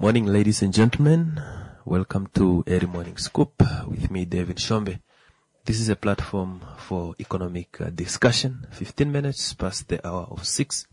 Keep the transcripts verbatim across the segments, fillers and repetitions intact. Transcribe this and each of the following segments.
Morning, ladies and gentlemen. Welcome to Early Morning Scoop with me, David Shombe. This is a platform for economic uh, discussion. fifteen minutes past the hour of six.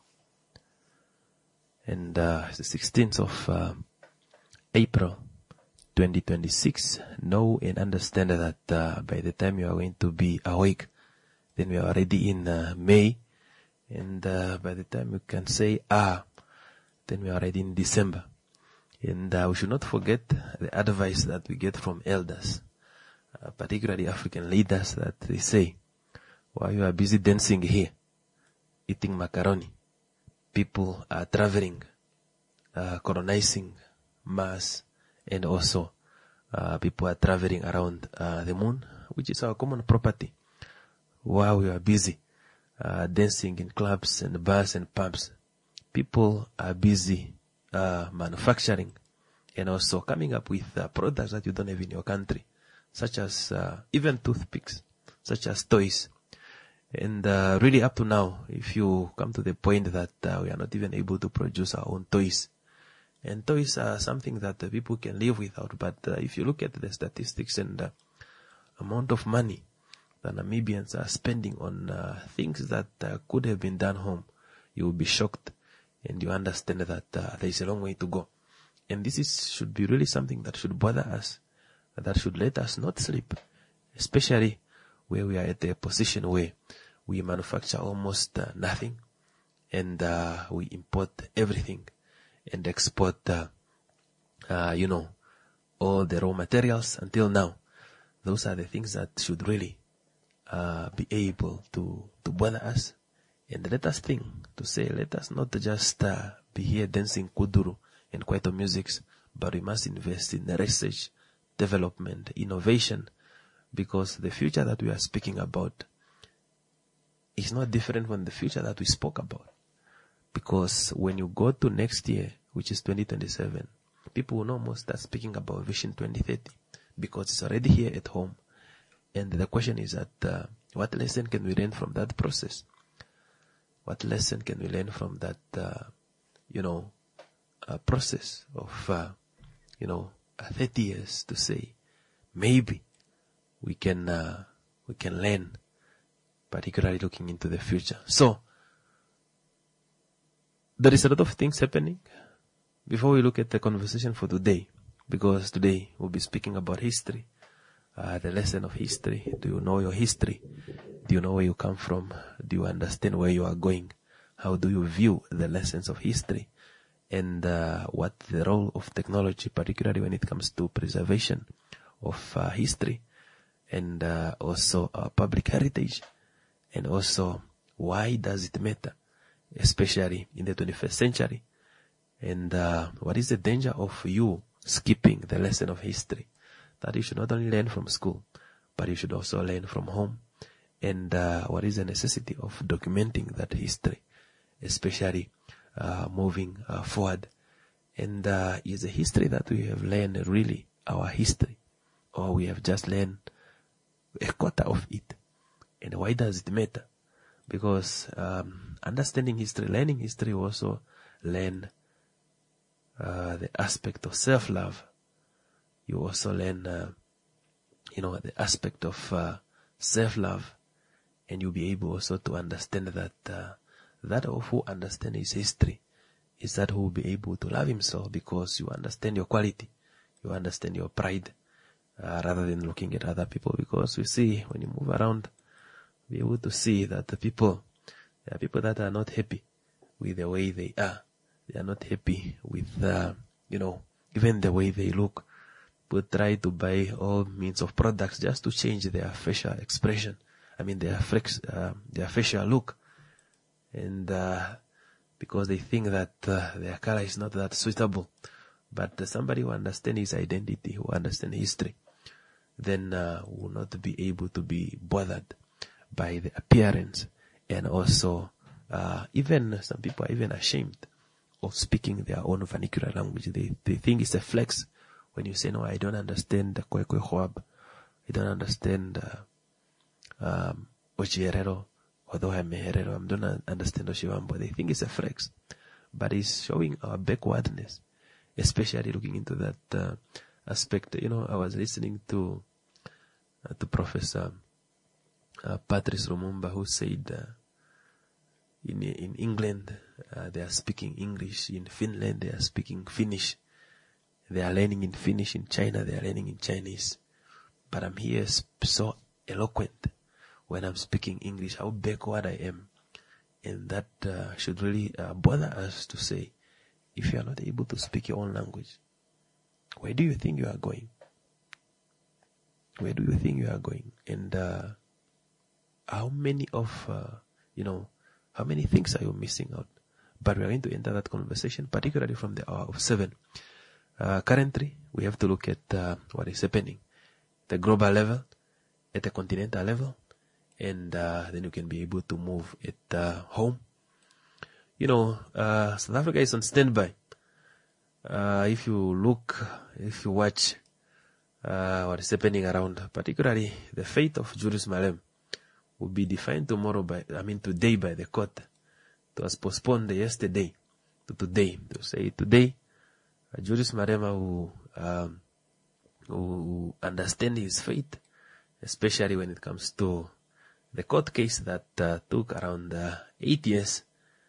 And uh, it's the sixteenth of uh, April, twenty twenty-six. Know and understand that uh, by the time you are going to be awake, then we are already in uh, May. And uh, by the time you can say, ah, then we are already in December. And uh, we should not forget the advice that we get from elders, uh, particularly African leaders, that they say, while you are busy dancing here, eating macaroni, people are traveling, uh, colonizing Mars, and also uh, people are traveling around uh, the moon, which is our common property. While we are busy uh, dancing in clubs and bars and pubs, people are busy Uh, manufacturing and also coming up with uh, products that you don't have in your country, such as uh, even toothpicks, such as toys. And uh, really up to now, if you come to the point that uh, we are not even able to produce our own toys, and toys are something that uh, people can live without, but uh, if you look at the statistics and the uh, amount of money that Namibians are spending on uh, things that uh, could have been done home, you will be shocked. And you understand that uh, there is a long way to go. And this is should be really something that should bother us, that should let us not sleep, especially where we are at a position where we manufacture almost uh, nothing, and uh, we import everything and export, uh, uh, you know, all the raw materials until now. Those are the things that should really uh, be able to, to bother us. And let us think to say, let us not just uh, be here dancing kuduru and kwaito musics, but we must invest in the research, development, innovation, because the future that we are speaking about is not different from the future that we spoke about. Because when you go to next year, which is twenty twenty-seven, people will almost start speaking about Vision twenty thirty, because it's already here at home. And the question is that uh, what lesson can we learn from that process? What lesson can we learn from that, uh, you know, uh, process of, uh, you know, uh, thirty years to say, maybe we can, uh, we can learn, particularly looking into the future. So, there is a lot of things happening. Before we look at the conversation for today, because today we'll be speaking about history, uh, the lesson of history. Do you know your history? Do you know where you come from? Do you understand where you are going? How do you view the lessons of history? And uh, what the role of technology, particularly when it comes to preservation of uh, history, and uh, also our public heritage, and also why does it matter, especially in the twenty-first century? And uh, what is the danger of you skipping the lesson of history? That you should not only learn from school, but you should also learn from home. And uh, what is the necessity of documenting that history, especially uh, moving uh, forward? And uh, is the history that we have learned really our history, or we have just learned a quarter of it? And why does it matter? Because um, understanding history, learning history, also learn uh, the aspect of self-love. You also learn, uh, you know, the aspect of uh, self-love. And you'll be able also to understand that uh, that of who understands his history is that who will be able to love himself, because you understand your quality, you understand your pride, uh, rather than looking at other people. Because we see, when you move around, be able to see that the people, there are people that are not happy with the way they are. They are not happy with, uh, you know, even the way they look. People try to buy all means of products just to change their facial expression. I mean, their, flex, uh, their facial look. And uh, because they think that uh, their color is not that suitable. But uh, somebody who understands his identity, who understands history, then uh, will not be able to be bothered by the appearance. And also, uh, even some people are even ashamed of speaking their own vernacular language. They, they think it's a flex when you say, no, I don't understand the Kwekwe Hwab. I don't understand uh, um, Ochiherero, although I'm a Herero, I don't understand Oshiwambo. They think it's a flex, but it's showing our backwardness. especially looking into that uh, aspect. You know, I was listening to uh, to Professor uh, Patrice Lumumba, who said uh, in in England uh, they are speaking English, in Finland they are speaking Finnish, they are learning in Finnish, in China they are learning in Chinese, but I'm here sp- so eloquent when I'm speaking English, how backward I am. And that uh, should really uh, bother us to say, if you are not able to speak your own language, where do you think you are going? Where do you think you are going? And uh, how many of, uh, you know, how many things are you missing out? But we are going to enter that conversation, particularly from the hour of seven. Uh, currently, we have to look at uh, what is happening at the global level, at the continental level, and uh, then you can be able to move it uh, home. You know, uh, South Africa is on standby. Uh, if you look, if you watch uh, what is happening around, particularly the fate of Julius Malema will be defined tomorrow by, I mean today by the court. It was postponed yesterday to today. To say today, uh, Julius Malema will, um, will understand his fate, especially when it comes to the court case that uh, took around uh, eight years,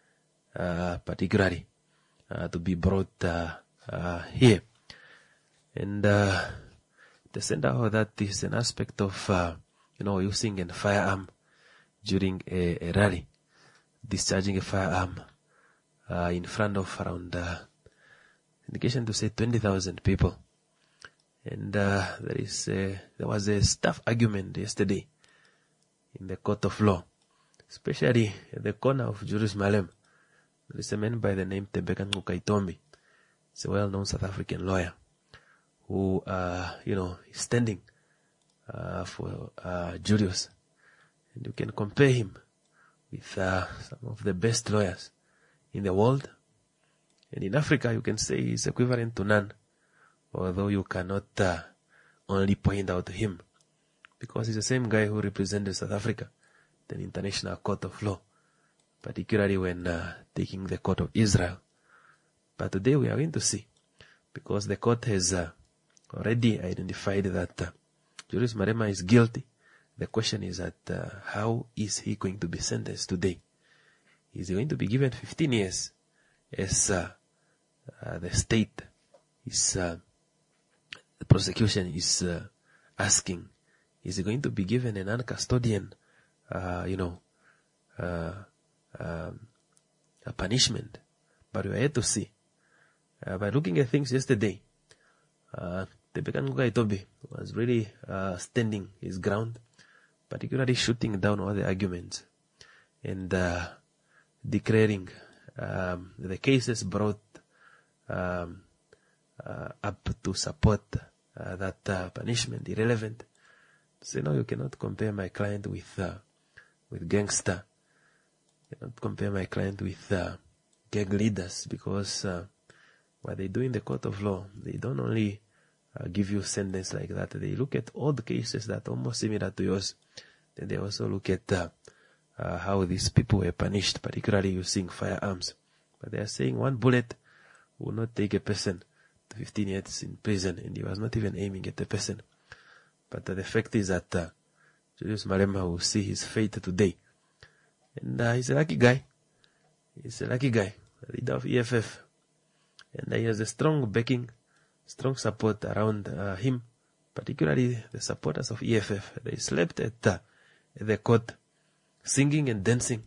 uh, particularly, uh, to be brought uh, uh, here. And uh, the center of that is an aspect of, uh, you know, using a firearm during a, a rally, discharging a firearm uh, in front of around, uh, indication to say twenty thousand people. And uh, there is a, there was a staff argument yesterday in the court of law, especially at the corner of Julius Malema. There is a man by the name Thembeka Ncukaitobi. He's a well-known South African lawyer who, uh, you know, is standing uh, for uh, Julius. And you can compare him with uh, some of the best lawyers in the world. And in Africa, you can say he's equivalent to none, although you cannot uh, only point out to him, because he's the same guy who represented South Africa in the International Court of Law, particularly when uh, taking the Court of Israel. But today we are going to see, because the court has uh, already identified that uh, Julius Malema is guilty. The question is that uh, how is he going to be sentenced today? Is he going to be given fifteen years as uh, uh, the state is, uh, the prosecution is uh, asking? Is he going to be given a non-custodian, uh, you know, uh, um, a punishment? But we are yet to see. Uh, by looking at things yesterday, uh, Thembeka Ncukaitobi was really uh, standing his ground, particularly shooting down all the arguments and uh, declaring um, the cases brought um, uh, up to support uh, that uh, punishment irrelevant. Say, no, you cannot compare my client with uh, with gangster. You cannot compare my client with uh, gang leaders, because uh, what they do in the court of law, they don't only uh, give you sentence like that. They look at all the cases that are almost similar to yours. Then they also look at uh, uh, how these people were punished, particularly using firearms. But they are saying one bullet will not take a person to fifteen years in prison, and he was not even aiming at the person. But uh, the fact is that uh, Julius Malema will see his fate today. And uh, he's a lucky guy. He's a lucky guy, leader of E F F. And uh, he has a strong backing, strong support around uh, him, particularly the supporters of E F F. They slept at, uh, at the court, singing and dancing.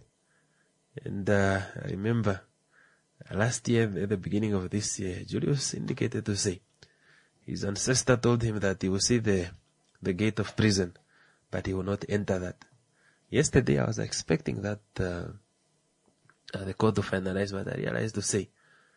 And uh, I remember uh, last year, at the beginning of this year, Julius indicated to say his ancestor told him that he will see the the gate of prison, but he will not enter that. Yesterday I was expecting that uh, uh, the court to finalize, but I realized to say,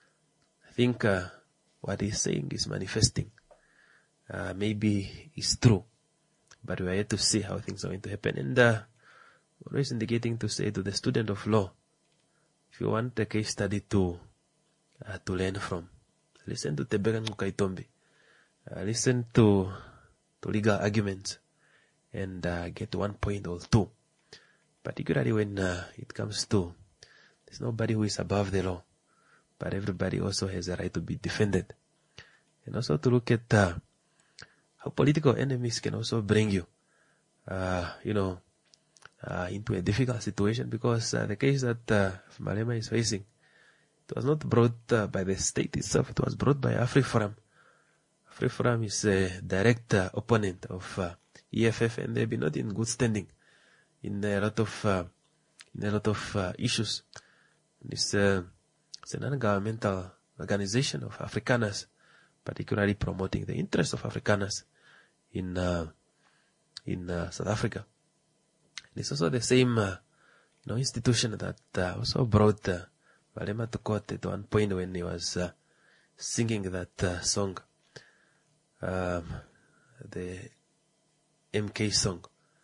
I think uh, what he's saying is manifesting. Uh, maybe it's true, but we are yet to see how things are going to happen. And uh, always indicating to say to the student of law, if you want a case study to uh, to learn from, listen to Thembeka Ncukaitobi, uh, listen to to legal arguments, and uh, get one point or two. Particularly when uh, it comes to, there's nobody who is above the law, but everybody also has a right to be defended. and also to look at uh, how political enemies can also bring you, uh, you know, uh, into a difficult situation, because uh, the case that uh, Malema is facing, it was not brought uh, by the state itself, it was brought by AfriForum. AfriForum is a direct uh, opponent of uh, E F F, and they've been not in good standing in a lot of uh, in a lot of uh, issues. It's, uh, it's a non-governmental organization of Afrikaners, particularly promoting the interests of Afrikaners in uh, in uh, South Africa. And it's also the same uh, you know, institution that uh, also brought uh, Malema to court at one point when he was uh, singing that uh, song, um, the M K song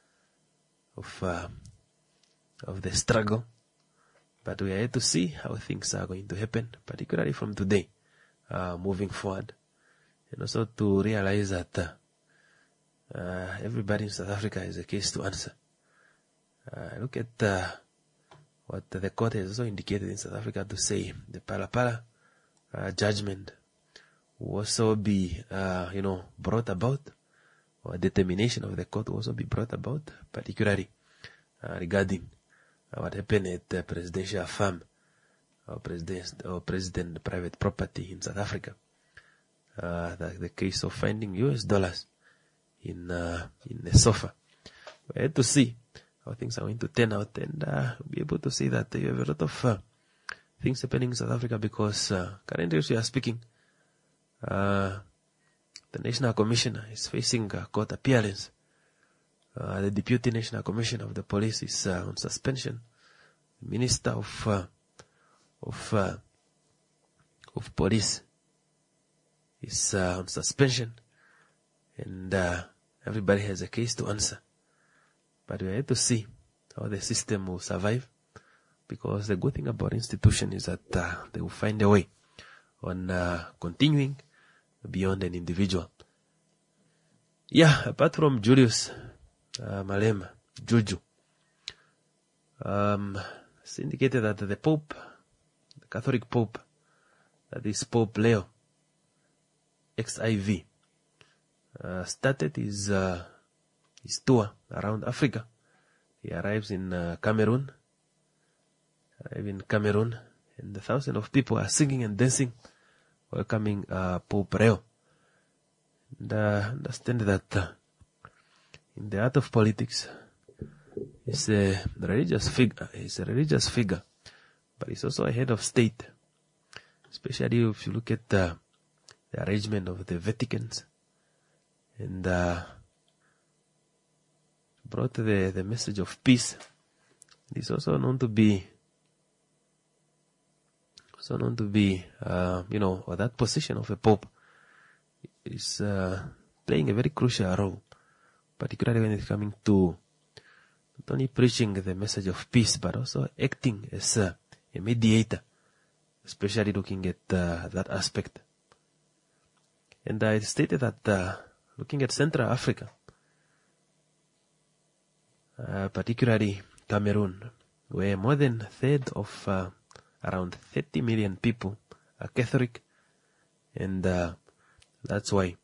of uh, of the struggle. But we are here to see how things are going to happen, particularly from today, uh, moving forward. And also to realize that uh, uh, everybody in South Africa has a case to answer. Uh, look at uh, what the court has also indicated in South Africa to say the Palapala uh, judgment will also be, uh, you know, brought about, or determination of the court will also be brought about, particularly uh, regarding uh, what happened at the presidential farm or president or president private property in South Africa. Uh, the, the case of finding U S dollars in uh, in the sofa. We had to see how things are going to turn out, and uh, be able to see that you have a lot of uh, things happening in South Africa, because uh, currently as we are speaking, uh, the National Commissioner is facing a court appearance. Uh, the Deputy National Commissioner of the Police is uh, on suspension. The Minister of uh, of uh, of Police is uh, on suspension, and uh, everybody has a case to answer. But we have to see how the system will survive, because the good thing about institution is that uh, they will find a way on uh, continuing beyond an individual. Yeah, apart from Julius uh, Malema, Juju, um, it's indicated that the Pope, the Catholic Pope, that is Pope Leo X I V, uh, started his uh, his tour around Africa. He arrives in uh, Cameroon, arrives in Cameroon, and thousands of people are singing and dancing, welcoming uh, Pope Leo. And uh, understand that uh, in the art of politics, he's a religious figure. He's a religious figure, but he's also a head of state. Especially if you look at uh, the arrangement of the Vaticans, and uh, brought the the message of peace. He's also known to be, also known to be, uh, you know, or that position of a pope is uh, playing a very crucial role, particularly when it's coming to not only preaching the message of peace, but also acting as a, a mediator, especially looking at uh, that aspect. And I stated that uh, looking at Central Africa, uh, particularly Cameroon, where more than a third of uh, around thirty million people are Catholic, and uh, that's why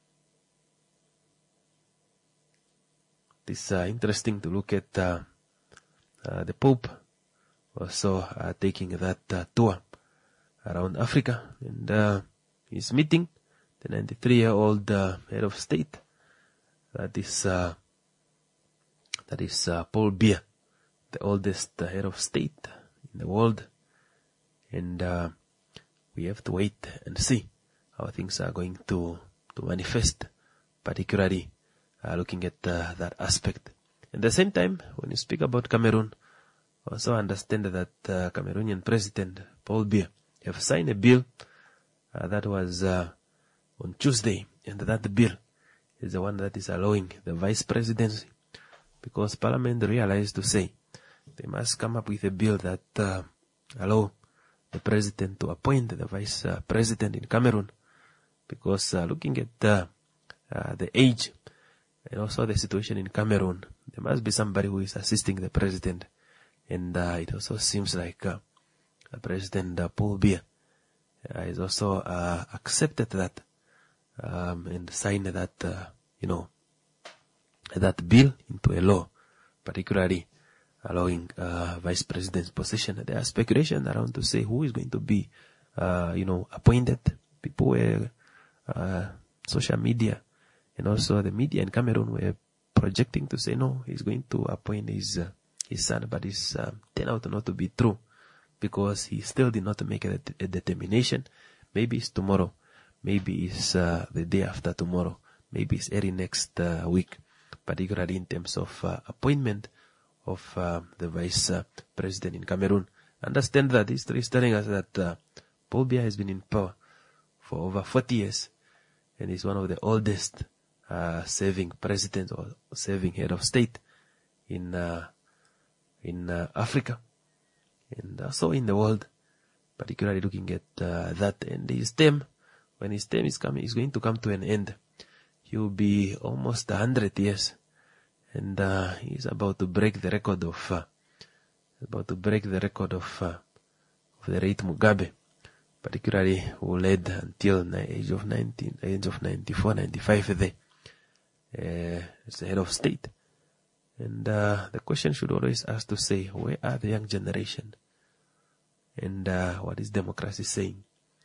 it's uh, interesting to look at uh, uh, the Pope also uh, taking that uh, tour around Africa, and uh, he's meeting the ninety-three-year-old uh, head of state, that is uh, that is uh, Paul Biya, the oldest uh, head of state in the world, and uh, we have to wait and see how things are going to to manifest, particularly uh, looking at uh, that aspect. At the same time, when you speak about Cameroon, also understand that uh, Cameroonian President Paul Biya have signed a bill uh, that was uh, on Tuesday, and that bill is the one that is allowing the vice presidency, because Parliament realized to say they must come up with a bill that uh, allow the president to appoint the vice uh, president in Cameroon, because uh, looking at uh, uh, the age and also the situation in Cameroon, there must be somebody who is assisting the president, and uh, it also seems like uh, President uh, Paul Biya uh, is also uh, accepted that um, and sign that, uh, you know, that bill into a law, particularly allowing uh, vice president's position. There are speculation around to say who is going to be, uh, you know, appointed. People were, uh, social media and also the media in Cameroon were projecting to say no, he's going to appoint his uh, his son, but it's uh, turned out not to be true because he still did not make a, a determination. Maybe it's tomorrow, maybe it's uh, the day after tomorrow, maybe it's early next uh, week, particularly in terms of uh, appointment of uh, the vice uh, president in Cameroon. Understand that history is telling us that uh, Paul Biya has been in power for over forty years, and he's one of the oldest uh, serving presidents or serving head of state in uh, in uh, Africa and also in the world, particularly looking at uh, that. And his term, when his term is coming, is going to come to an end. He will be almost a hundred years, and uh, he's about to break the record of uh, about to break the record of uh, of the late Mugabe, particularly who led until the age of nineteen, age of ninety-four, ninety-five there uh, as the head of state. And uh, the question should always ask to say, where are the young generation? And uh, what is democracy saying?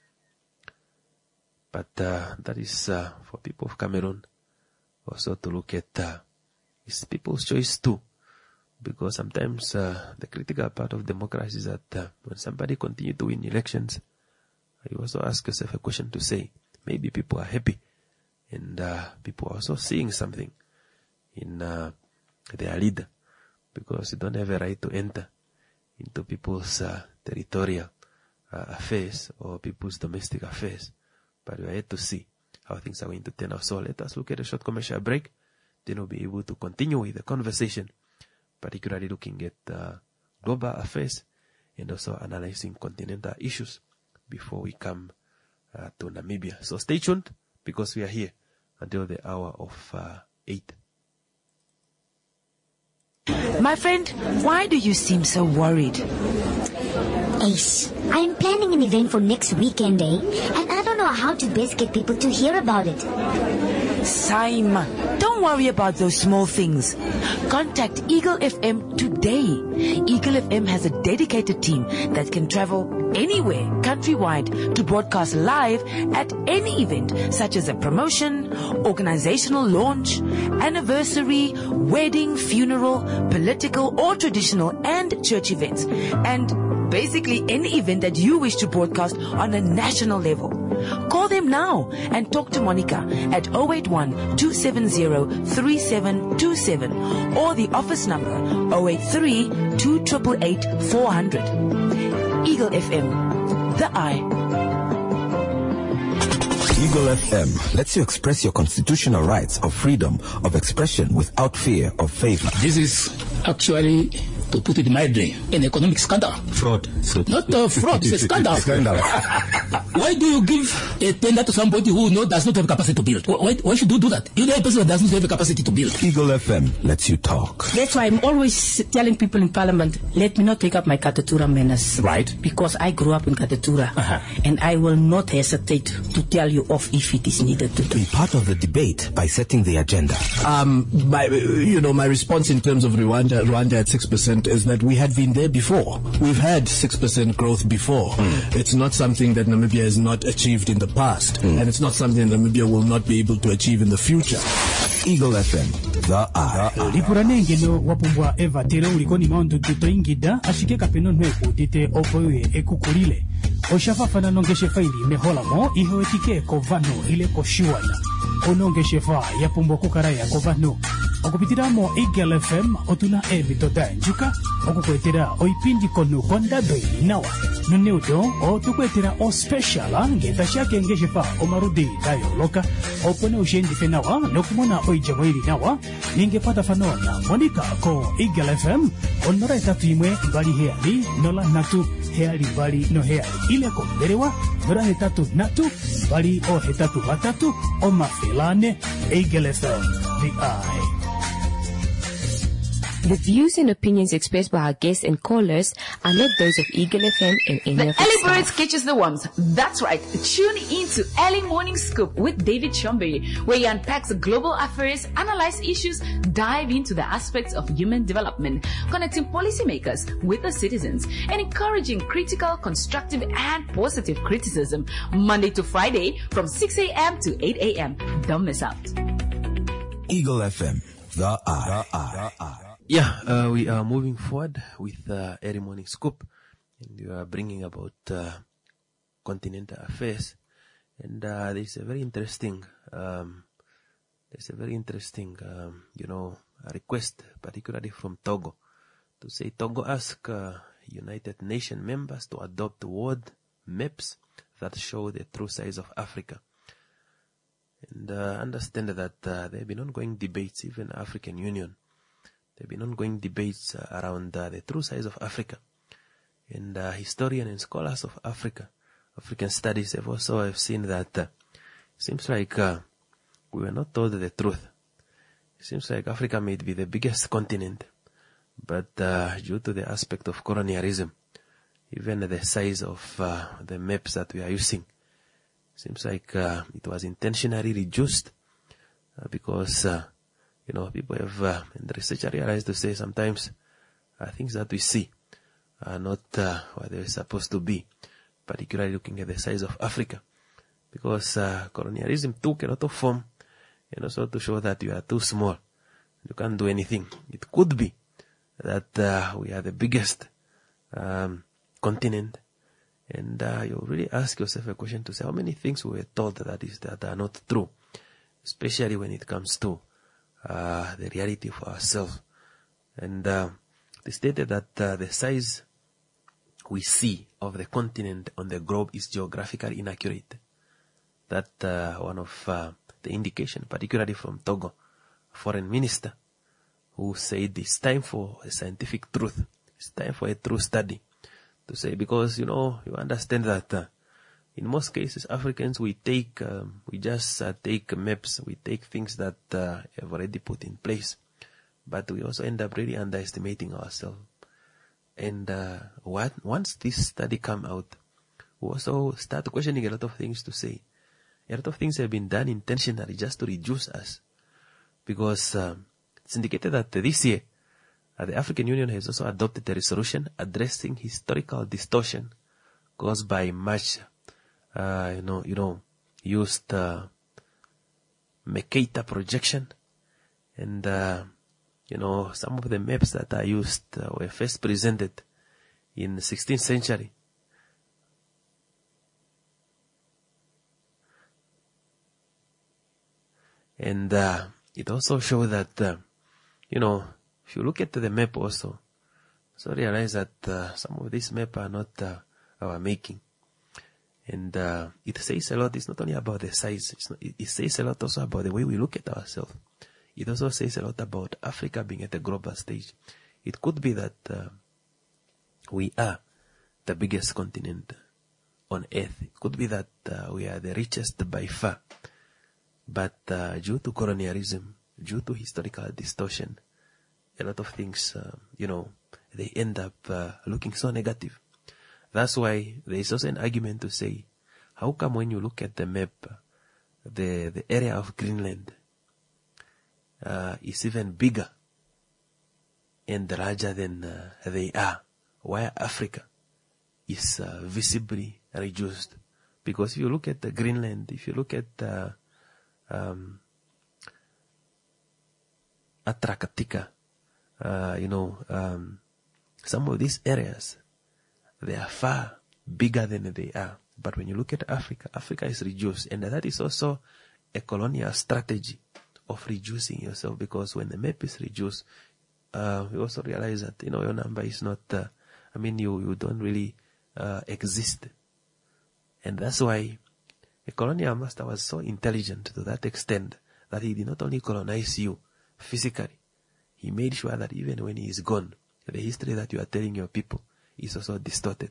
But uh, that is uh, for people of Cameroon also to look at uh, it's people's choice too. Because sometimes uh, the critical part of democracy is that uh, when somebody continues to win elections, you also ask yourself a question to say, maybe people are happy and uh, people are also seeing something in uh, their leader, because you don't have a right to enter into people's uh, territorial uh, affairs or people's domestic affairs. But we are yet to see how things are going to turn out. So let us look at a short commercial break. Then we'll be able to continue with the conversation, particularly looking at uh, global affairs and also analyzing continental issues before we come uh, to Namibia. So stay tuned, because we are here until the hour of uh, eight. My friend, why do you seem so worried? Ace, I'm planning an event for next weekend, eh? And I don't know how to best get people to hear about it. Simon, don't worry about those small things. Contact Eagle F M today. Eagle F M has a dedicated team that can travel anywhere countrywide to broadcast live at any event, such as a promotion, organizational launch, anniversary, wedding, funeral, political or traditional and church events, and basically any event that you wish to broadcast on a national level. Call them now and talk to Monica at zero eight one, two seven zero, three seven two seven or the office number zero eight three, two eight eight, eight, four zero zero. Eagle F M, the eye. Eagle F M lets you express your constitutional rights of freedom of expression without fear of favor. This is actually, to put it mildly, an economic scandal. Fraud. So Not a fraud, it's a scandal. Scandal. Why do you give a tender to somebody who know, does not have capacity to build? Why, why should you do that? You know a person that does not have the capacity to build. Eagle F M lets you talk. That's why I'm always telling people in Parliament, let me not take up my Katatura manners. Right. Because I grew up in Katatura. Uh-huh. And I will not hesitate to tell you off if it is needed to do. Be part of the debate by setting the agenda. Um, my, you know, my response in terms of Rwanda, Rwanda at six percent is that we had been there before. We've had six percent growth before. Mm. It's not something that Namibia has not achieved in the past. Mm. And it's not something that Namibia will not be able to achieve in the future. Eagle F M, the eye. Lipuranenge no wapumbwa eva tere ulikoni maundu tutoingida ashike kapeno nweku tite opoye ekukulile. Oshafa fana nongeshe faili meholamo iho etike kovano ile koshiwana. Onongeshe fa ya pumbo kukaraya kovano. Okupitiramo Eagle F M otuna emi tota njuka. Okukwetera oipindi konu konda doi nawa. Nuneudo o tukwetera o speciala ngeta shake ngeshe fa omarudi dayo loka. Opone ushendi fenawa nokumona oijamwili nawa. Ningepata fanona Monica ko Eagle F M onora etatu imwe bali heali nola natu heali bali no heali ile ko berewa nora hetatu natu bali o hetatu batatu o mafelane. Eagle F M, the eye. The views and opinions expressed by our guests and callers are not those of Eagle F M and any The of its early bird staff. catches the worms. That's right. Tune in to Early Morning Scoop with David Chombe, where he unpacks global affairs, analyze issues, dive into the aspects of human development, connecting policymakers with the citizens, and encouraging critical, constructive, and positive criticism. Monday to Friday from six a.m. to eight a.m. Don't miss out. Eagle F M, the eye. The eye. Yeah, uh, we are moving forward with uh, Early Morning Scoop, and we are bringing about uh, continental affairs. And uh, there's a very interesting, um, there's a very interesting, um, you know, request, particularly from Togo, to say Togo ask uh, United Nations members to adopt world maps that show the true size of Africa. And uh, understand that uh, there have been ongoing debates, even African Union. There have been ongoing debates uh, around uh, the true size of Africa. And uh, historians and scholars of Africa, African studies have also have seen that uh, it seems like uh, we were not told the truth. It seems like Africa may be the biggest continent, but uh, due to the aspect of colonialism, even the size of uh, the maps that we are using, seems like uh, it was intentionally reduced uh, because, uh, you know, people have, uh, and the researcher realized to say sometimes uh, things that we see are not uh, what they're supposed to be, particularly looking at the size of Africa, because uh, colonialism took a lot of form, and also to show that you are too small, you can't do anything. It could be that uh, we are the biggest um, continent, and uh, you really ask yourself a question to say how many things we were told that is that are not true, especially when it comes to uh, the reality of ourselves. And uh, they stated that uh, the size we see of the continent on the globe is geographically inaccurate. That uh, one of uh, the indication, particularly from Togo, foreign minister, who said it's time for a scientific truth. It's time for a true study. To say, because, you know, you understand that uh, in most cases, Africans, we take, um, we just uh, take maps, we take things that uh, have already put in place. But we also end up really underestimating ourselves. And uh, what, once this study come out, we also start questioning a lot of things to say. A lot of things have been done intentionally just to reduce us. Because um, it's indicated that this year, uh, the African Union has also adopted a resolution addressing historical distortion caused by much, uh, you know, you know, used uh, Mercator projection. And, uh, you know, some of the maps that are used uh, were first presented in the sixteenth century. And uh, it also shows that, uh, you know, if you look at the map also, so realize that uh, some of these maps are not uh, our making. And uh, it says a lot. It's not only about the size. It's not, it, it says a lot also about the way we look at ourselves. It also says a lot about Africa being at the global stage. It could be that uh, we are the biggest continent on earth. It could be that uh, we are the richest by far. But uh, due to colonialism, due to historical distortion, a lot of things, uh, you know, they end up uh, looking so negative. That's why there is also an argument to say, how come when you look at the map, the, the area of Greenland uh, is even bigger and larger than uh, they are, while Africa is uh, visibly reduced? Because if you look at the Greenland, if you look at uh, um, Antarctica, uh, you know, um, some of these areas, they are far bigger than they are. But when you look at Africa, Africa is reduced. And that is also a colonial strategy of reducing yourself, because when the map is reduced, uh, you also realize that, you know, your number is not, uh, I mean, you, you don't really uh, exist. And that's why a colonial master was so intelligent to that extent that he did not only colonize you physically, he made sure that even when he is gone, the history that you are telling your people is also distorted.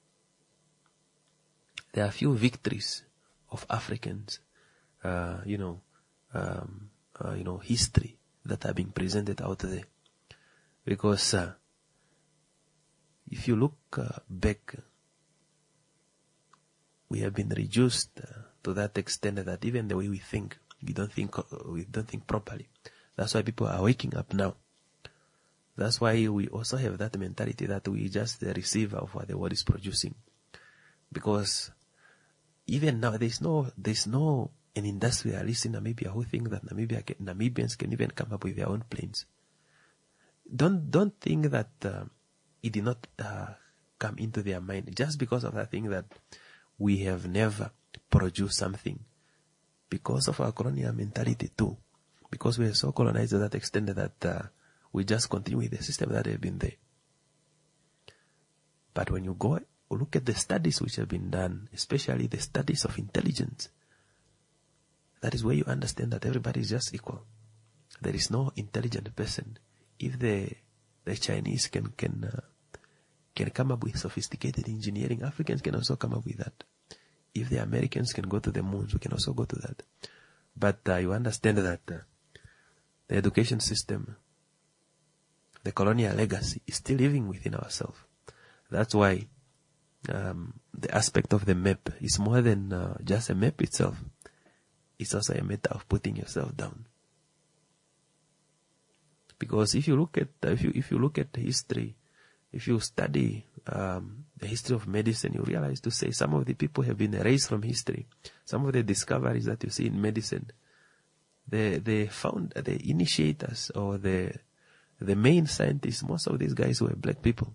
There are few victories of Africans, uh, you know, um, uh, you know, history that are being presented out there. Because uh, if you look uh, back, we have been reduced uh, to that extent that even the way we think, we don't think uh, we don't think properly. That's why people are waking up now. That's why we also have that mentality that we just the receiver of what the world is producing. Because even now, there's no there's no an industrialist in Namibia who think that Namibia can, Namibians can even come up with their own planes. Don't don't think that uh, it did not uh, come into their mind just because of that thing that we have never produced something, because of our colonial mentality too, because we are so colonized to that extent that uh, we just continue with the system that have been there. But when you go look at the studies which have been done, especially the studies of intelligence, that is where you understand that everybody is just equal. There is no intelligent person. If the the Chinese can can uh, can come up with sophisticated engineering, Africans can also come up with that. If the Americans can go to the moon, we can also go to that. But uh, you understand that uh, the education system, the colonial legacy, is still living within ourselves. That's why um, the aspect of the map is more than uh, just a map itself. It's also a matter of putting yourself down. Because if you look at uh, if you if you look at history, if you study um, the history of medicine, you realize to say some of the people have been erased from history. Some of the discoveries that you see in medicine, the the found the initiators or the the main scientists, most of these guys were black people,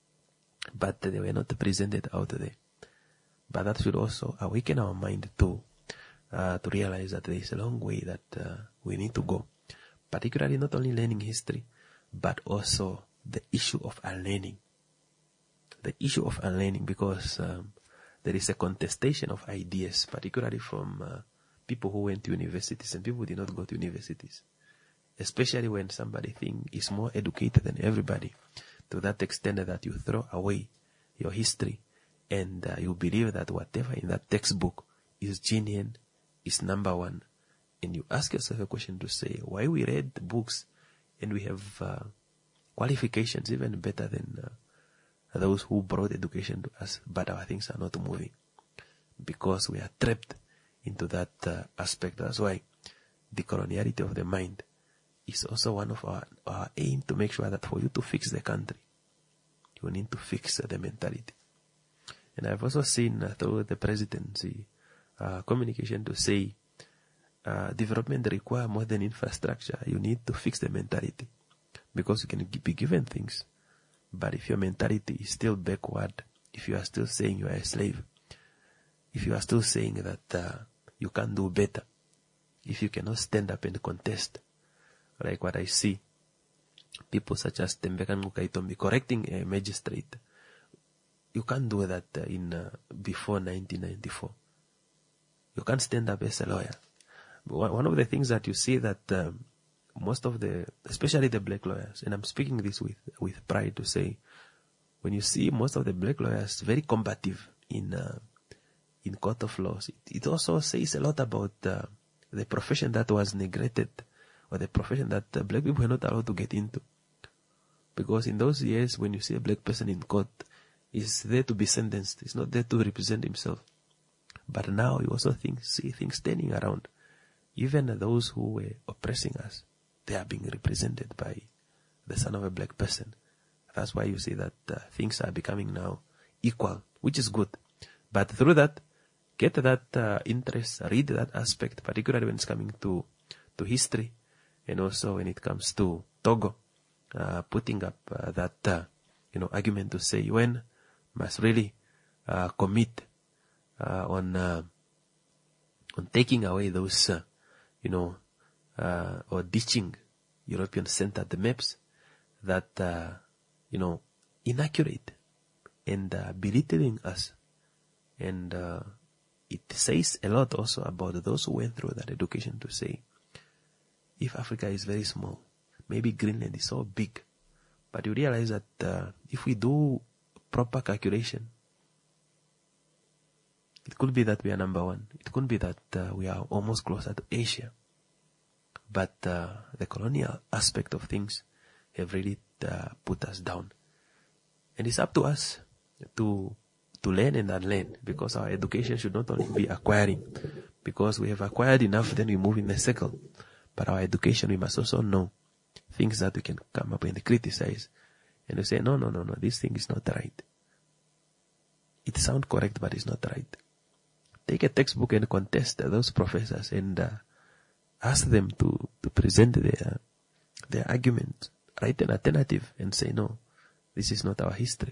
but they were not presented out there. But that should also awaken our mind too, uh, to realize that there is a long way that uh, we need to go. Particularly not only learning history, but also the issue of unlearning. The issue of unlearning, because um, there is a contestation of ideas, particularly from uh, people who went to universities and people who did not go to universities. Especially when somebody think is more educated than everybody, to that extent that you throw away your history and uh, you believe that whatever in that textbook is genuine, is number one. And you ask yourself a question to say, why we read books and we have uh, qualifications even better than uh, those who brought education to us, but our things are not moving because we are trapped into that uh, aspect. That's why the coloniality of the mind is also one of our, our aim, to make sure that for you to fix the country, you need to fix uh, the mentality. And I've also seen uh, through the presidency uh, communication to say, Uh, development require more than infrastructure. You need to fix the mentality, because you can be given things, but if your mentality is still backward, if you are still saying you are a slave, if you are still saying that uh, you can do better, if you cannot stand up and contest, like what I see, people such as Tembeka Ngukaitombi correcting a magistrate, you can't do that uh, in uh, before nineteen ninety-four. You can't stand up as a lawyer. One of the things that you see that um, most of the, especially the black lawyers, and I'm speaking this with with pride to say, when you see most of the black lawyers very combative in uh, in court of laws, it, it also says a lot about uh, the profession that was neglected, or the profession that uh, black people were not allowed to get into. Because in those years, when you see a black person in court, he's there to be sentenced. He's not there to represent himself. But now you also think, see things turning around. Even those who were oppressing us, they are being represented by the son of a black person. That's why you see that uh, things are becoming now equal, which is good. But through that, get that uh, interest, read that aspect, particularly when it's coming to, to history, and also when it comes to Togo, uh, putting up uh, that uh, you know argument to say U N must really uh, commit uh, on uh, on taking away those. Uh, you know, uh, or ditching European-centered maps that, uh, you know, inaccurate and uh, belittling us. And uh, it says a lot also about those who went through that education to say, if Africa is very small, maybe Greenland is so big, but you realize that uh, if we do proper calculation, it could be that we are number one. It could be that uh, we are almost closer to Asia. But uh, the colonial aspect of things have really uh, put us down. And it's up to us to to learn and unlearn, because our education should not only be acquiring, because we have acquired enough, then we move in the circle. But our education, we must also know things that we can come up and criticize. And we say, no, no, no, no, this thing is not right. It sounds correct, but it's not right. Take a textbook and contest those professors and uh, ask them to, to present their, their argument. Write an alternative and say, no, this is not our history.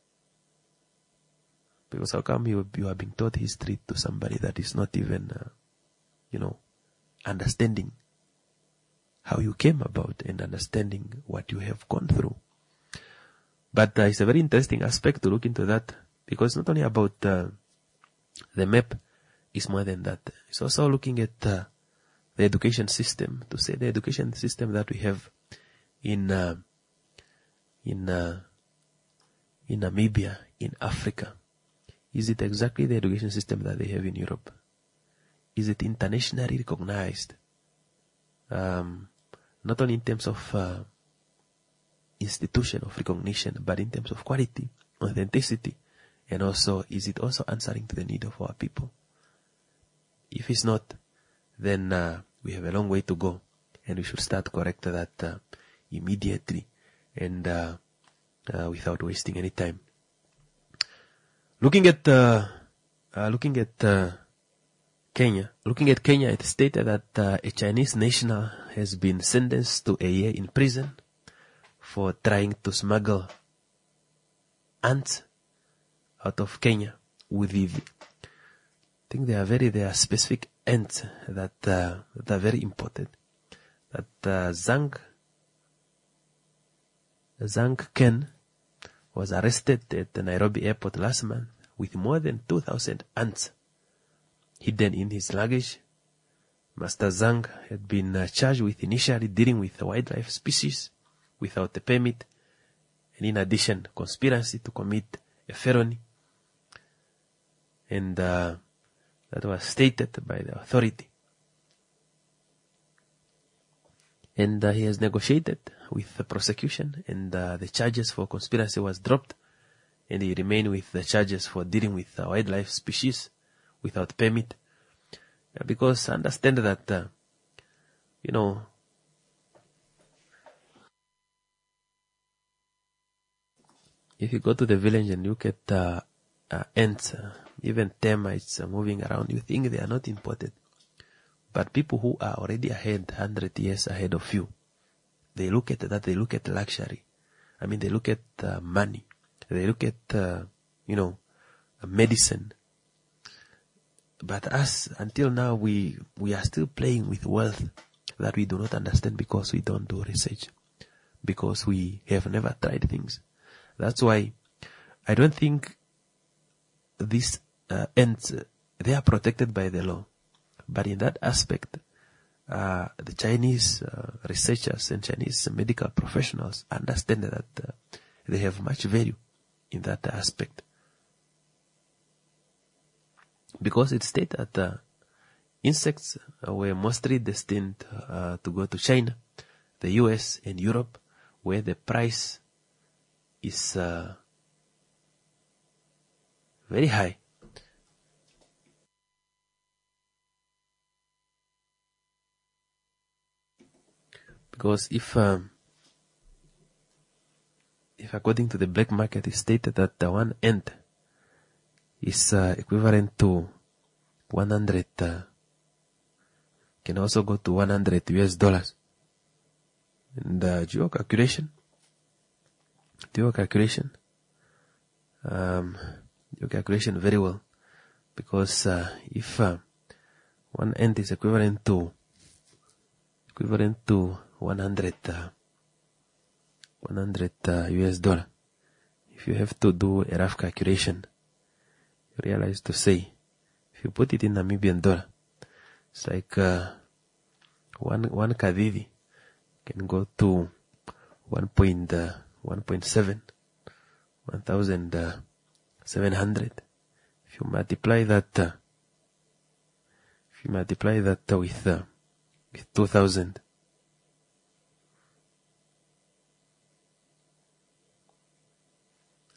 Because how come you, you are being taught history to somebody that is not even, uh, you know, understanding how you came about and understanding what you have gone through. But uh, it's a very interesting aspect to look into that, because it's not only about uh, the map, it's more than that. It's also looking at uh, the education system, to say the education system that we have in uh, in uh, in Namibia, in Africa. Is it exactly the education system that they have in Europe? Is it internationally recognized? Um, not only in terms of uh, institution of recognition, but in terms of quality, authenticity, and also, is it also answering to the need of our people? If it's not, then uh, we have a long way to go, and we should start correct that uh, immediately and uh, uh, without wasting any time. Looking at uh, uh, looking at uh, Kenya, looking at Kenya, it stated that uh, a Chinese national has been sentenced to a year in prison for trying to smuggle ants out of Kenya with the, I think they are very, they are specific ants that, uh, that are very important. That uh, Zhang, Zhang Ken was arrested at the Nairobi airport last month with more than two thousand ants hidden in his luggage. Master Zhang had been uh, charged with initially dealing with wildlife species without a permit, and in addition, conspiracy to commit a felony. And uh, that was stated by the authority. And uh, he has negotiated with the prosecution, and uh, the charges for conspiracy was dropped, and he remained with the charges for dealing with uh, wildlife species without permit. Uh, because understand that, uh, you know, if you go to the village and look at uh, uh, ants, uh, even termites uh, moving around, you think they are not important. But people who are already ahead, one hundred years ahead of you, they look at that, they look at luxury. I mean, they look at uh, money. They look at, uh, you know, uh, medicine. But us, until now, we, we are still playing with wealth that we do not understand, because we don't do research. Because we have never tried things. That's why I don't think these uh, ends, they are protected by the law. But in that aspect, uh, the Chinese uh, researchers and Chinese medical professionals understand that uh, they have much value in that aspect. Because it stated that uh, insects were mostly destined uh, to go to China, the U S and Europe, where the price is uh, very high. Because if, um, if according to the black market, it stated that the one ant is uh, equivalent to one hundred, uh, can also go to one hundred U S dollars. And uh, do your calculation, do your calculation, um, your calculation very well, because uh, if uh, one ant is equivalent to equivalent to one hundred, uh, one hundred uh, U S dollar. If you have to do a rough calculation, you realize to say, if you put it in Namibian dollar, it's like uh, one one kadidi can go to one point uh, one point seven, one thousand uh, seven hundred. If you multiply that, uh, if you multiply that uh, with uh, with two thousand.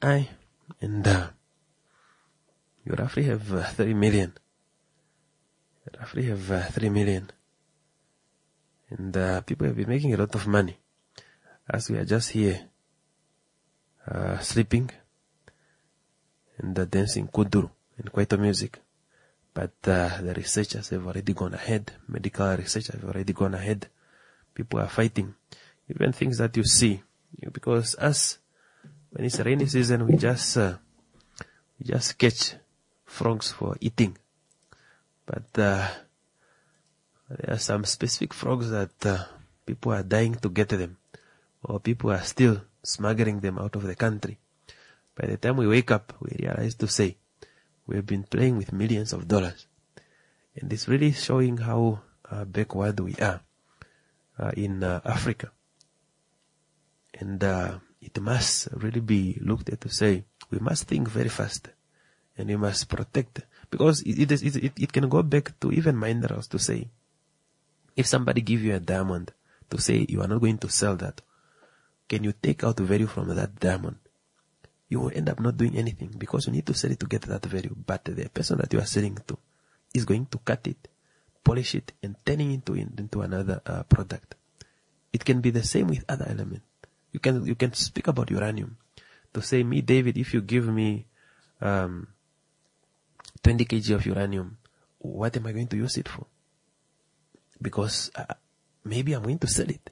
I, and uh, you roughly have uh, three million. You roughly have uh, three million. And uh, people have been making a lot of money. As we are just here, uh, sleeping, and uh, dancing kuduru and kwaito music. But uh, the researchers have already gone ahead. Medical research have already gone ahead. People are fighting. Even things that you see. Because us, when it's rainy season, we just uh, we just catch frogs for eating. But uh, there are some specific frogs that uh, people are dying to get them. Or people are still smuggling them out of the country. By the time we wake up, we realize to say, we have been playing with millions of dollars. And it's really showing how uh, backward we are uh, in uh, Africa. And uh, it must really be looked at to say, we must think very fast. And we must protect. Because it, it, it, it can go back to even minerals to say, if somebody give you a diamond, to say you are not going to sell that, can you take out value from that diamond? You will end up not doing anything because you need to sell it to get that value. But the person that you are selling to is going to cut it, polish it, and turn it into, into another uh, product. It can be the same with other elements. You can, you can speak about uranium. To say, me, David, if you give me um, twenty kilograms of uranium, what am I going to use it for? Because uh, maybe I'm going to sell it.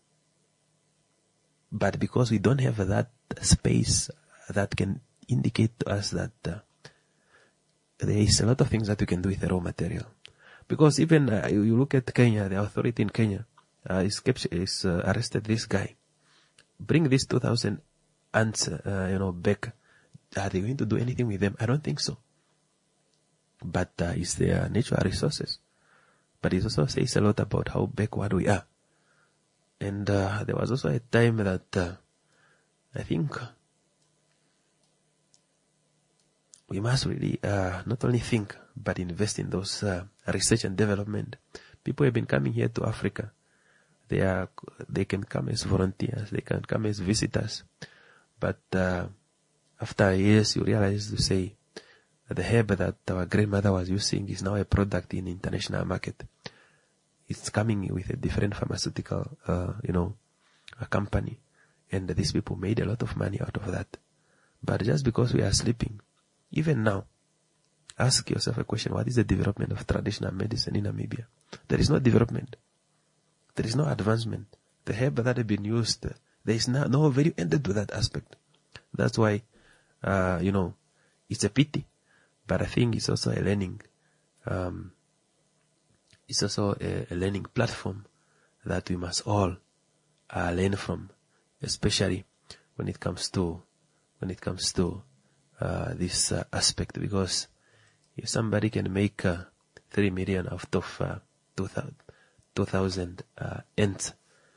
But because we don't have that space that can indicate to us that uh, there is a lot of things that we can do with the raw material. Because even uh, you, you look at Kenya, the authority in Kenya uh, is, kept, is uh, arrested this guy. Bring these two thousand ants, uh, you know, back. Are they going to do anything with them? I don't think so. But uh, it's their natural resources. But it also says a lot about how backward we are. And uh, there was also a time that uh, I think we must really uh, not only think, but invest in those uh, research and development. People have been coming here to Africa. They are, they can come as volunteers, they can come as visitors. But uh, after years, you realize to say that the herb that our grandmother was using is now a product in international market. It's coming with a different pharmaceutical, uh, you know, a company. And these people made a lot of money out of that. But just because we are sleeping, even now, ask yourself a question, what is the development of traditional medicine in Namibia? There is no development. There is no advancement. The herb that have been used, there is no, no value ended to that aspect. That's why, uh, you know, it's a pity. But I think it's also a learning, um, it's also a, a learning platform that we must all uh, learn from, especially when it comes to, when it comes to uh, this uh, aspect. Because if somebody can make uh, three million out of uh, two thousand uh, ants,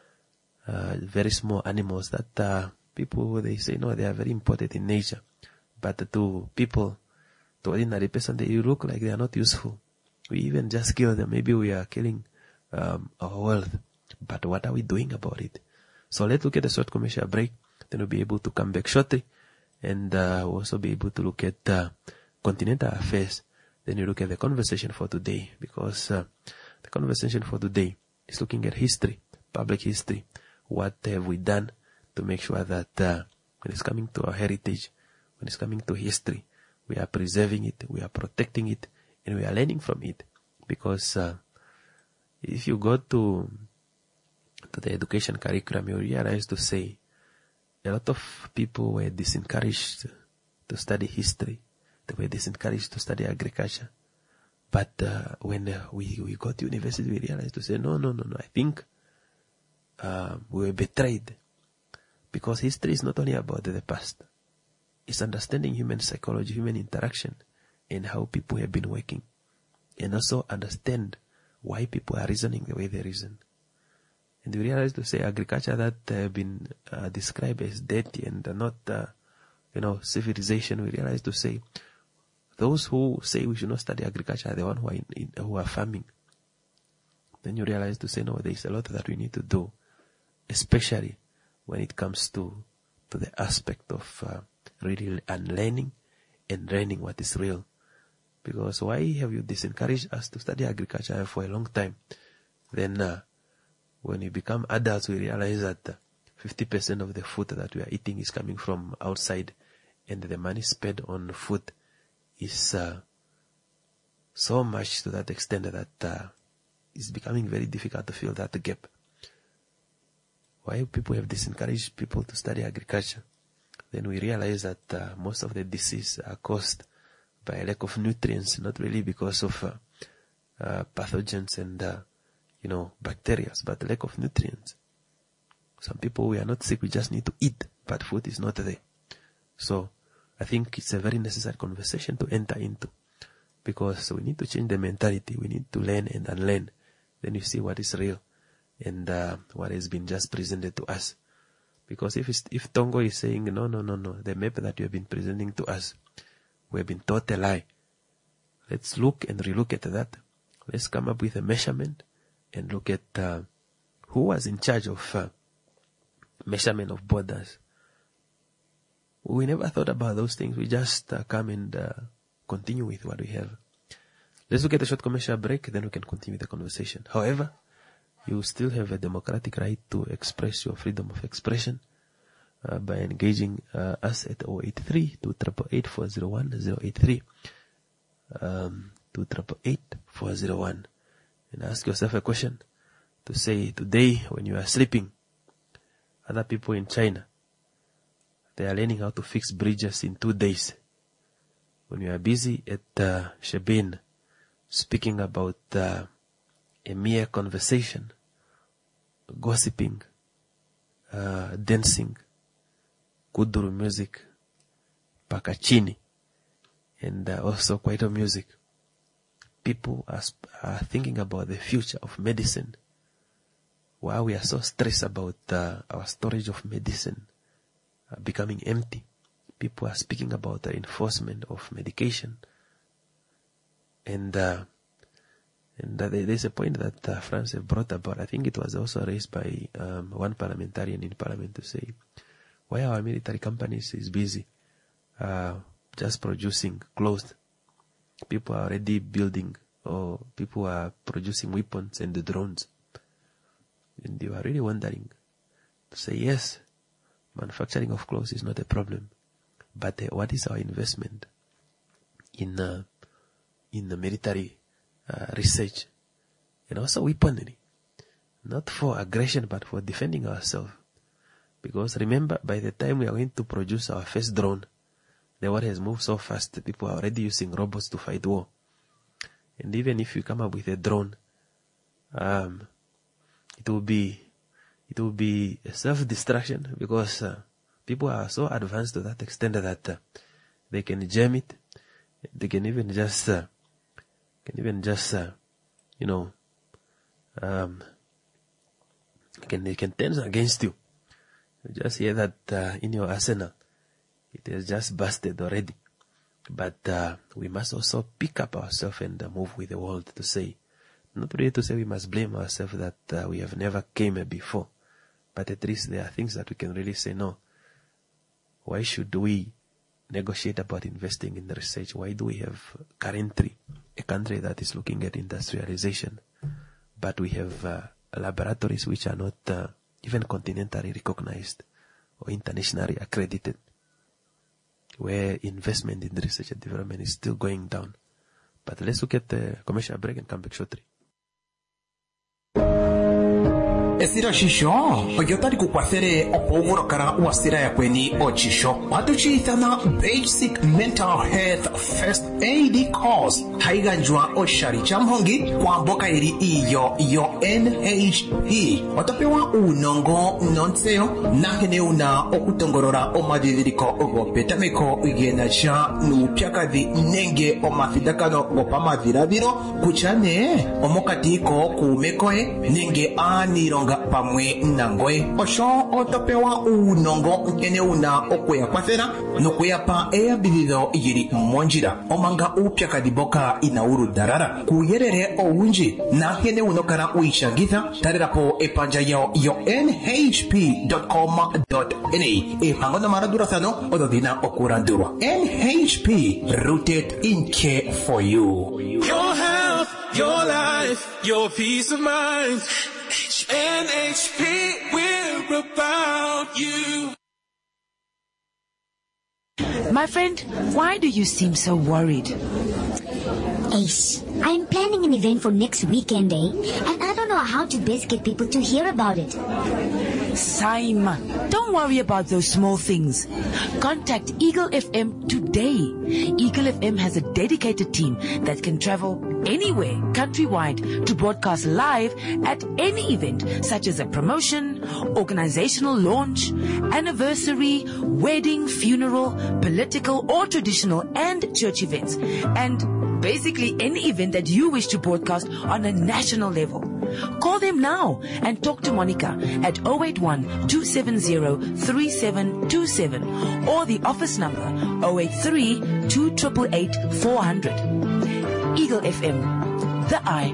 uh, very small animals that uh, people, they say, no, they are very important in nature. But to people, to ordinary person, they look like they are not useful. We even just kill them. Maybe we are killing um, our wealth. But what are we doing about it? So let's look at a short commercial break. Then we'll be able to come back shortly. And uh, we'll also be able to look at uh, continental affairs. Then you look at the conversation for today. Because uh, the conversation for today is looking at history, public history. What have we done to make sure that uh, when it's coming to our heritage, when it's coming to history, we are preserving it, we are protecting it, and we are learning from it. Because uh, if you go to to the education curriculum, you realize to say a lot of people were disencouraged to study history. They were disencouraged to study agriculture. But uh, when uh, we, we got to university, we realized to say, no, no, no, no, I think uh, we were betrayed. Because history is not only about the past. It's understanding human psychology, human interaction, and how people have been working. And also understand why people are reasoning the way they reason. And we realize to say agriculture that have uh, been uh, described as dirty and uh, not, uh, you know, civilization, we realize to say those who say we should not study agriculture are the ones who are, in, in, who are farming. Then you realize to say, no, there is a lot that we need to do, especially when it comes to, to the aspect of uh, really unlearning and learning what is real. Because why have you disencouraged us to study agriculture for a long time? Then uh, when we become adults, we realize that uh, fifty percent of the food that we are eating is coming from outside, and the money spent on food is uh, so much to that extent that uh, it's becoming very difficult to fill that gap. Why people have disencouraged people to study agriculture? Then we realize that uh, most of the diseases are caused by a lack of nutrients, not really because of uh, uh, pathogens and uh, you know bacteria, but lack of nutrients. Some people, we are not sick, we just need to eat, but food is not there. So I think it's a very necessary conversation to enter into, because we need to change the mentality. We need to learn and unlearn. Then you see what is real and uh, what has been just presented to us. Because if it's, if Tongo is saying, no, no, no, no, the map that you have been presenting to us, we have been taught a lie. Let's look and relook at that. Let's come up with a measurement and look at uh, who was in charge of uh, measurement of borders. We never thought about those things. We just uh, come and uh, continue with what we have. Let's look at a short commercial break, then we can continue the conversation. However, you still have a democratic right to express your freedom of expression uh, by engaging uh, us at zero eight three, two eight eight, four zero one, zero eight three, um, two eight eight, four zero one, and ask yourself a question to say, today when you are sleeping, other people in China, they are learning how to fix bridges in two days. When you are busy at uh, Shebin speaking about uh, a mere conversation, gossiping, uh, dancing, kuduru music, pakachini, and uh, also kwaito music. People are, are thinking about the future of medicine. While we are so stressed about uh, our storage of medicine uh, becoming empty, people are speaking about the enforcement of medication. And uh, and uh, there's a point that uh, France have brought about. I think it was also raised by um, one parliamentarian in parliament to say, why our military companies is busy uh, just producing clothes. People are already building, or people are producing weapons and the drones. And you are really wondering to say, yes, manufacturing of clothes is not a problem, but uh, what is our investment in uh, in the military uh, research and also weaponry, not for aggression but for defending ourselves? Because remember, by the time we are going to produce our first drone, the world has moved so fast, people are already using robots to fight war. And even if you come up with a drone, um, it will be it will be a self-destruction, because uh, people are so advanced to that extent that uh, they can jam it. They can even just uh, can even just uh, you know um, can they can turn against you. You just hear that uh, in your arsenal, it has just busted already. But uh, we must also pick up ourselves and uh, move with the world to say, not really to say we must blame ourselves that uh, we have never came before, but at least there are things that we can really say, no, why should we negotiate about investing in the research? Why do we have currently a country that is looking at industrialization, but we have uh, laboratories which are not uh, even continentally recognized or internationally accredited, where investment in research and development is still going down? But let's look at the commercial break and come back shortly. Esira shisho oyotari kukwathere opogorokara wasira ya kweni ochisho watuchithana basic mental health first aid course haiganjwa oshari chamhongi kwa mboka iri iyo iyo N H P watapewa unongo nonseo nahene una okutongorora omadhiriko ogopetameko igenacha nupyakadhi nenge omafidakano gopamadhiraviro kuchane omokatiko kumekoe nenge anironga pamwe nangoe osho otopewa unongo nkene una okuyakwathela nokuyapa eyambidhidho yili mondjila omanga uupyakadhiboka inaulu dalala kuyelele owundji na nkene unokala wiishangitha talelapo epandja yawo yo n h p dot com dot n a epango nomalandulathano odo dhina okulandulwa. N H P, rooted in care for you. Your health, your life, your peace of mind. N H P, we're about you. My friend, why do you seem so worried? Ace, I'm planning an event for next weekend, eh? And I don't know how to best get people to hear about it. Simon, don't worry about those small things. Contact Eagle F M today. Eagle F M has a dedicated team that can travel anywhere countrywide to broadcast live at any event, such as a promotion, organizational launch, anniversary, wedding, funeral, political or traditional and church events, and basically any event that you wish to broadcast on a national level. Call them now and talk to Monica at zero eight one, two seven zero, three seven two seven or the office number zero eight three, two eight eight, eight, four zero zero. Eagle F M, the eye.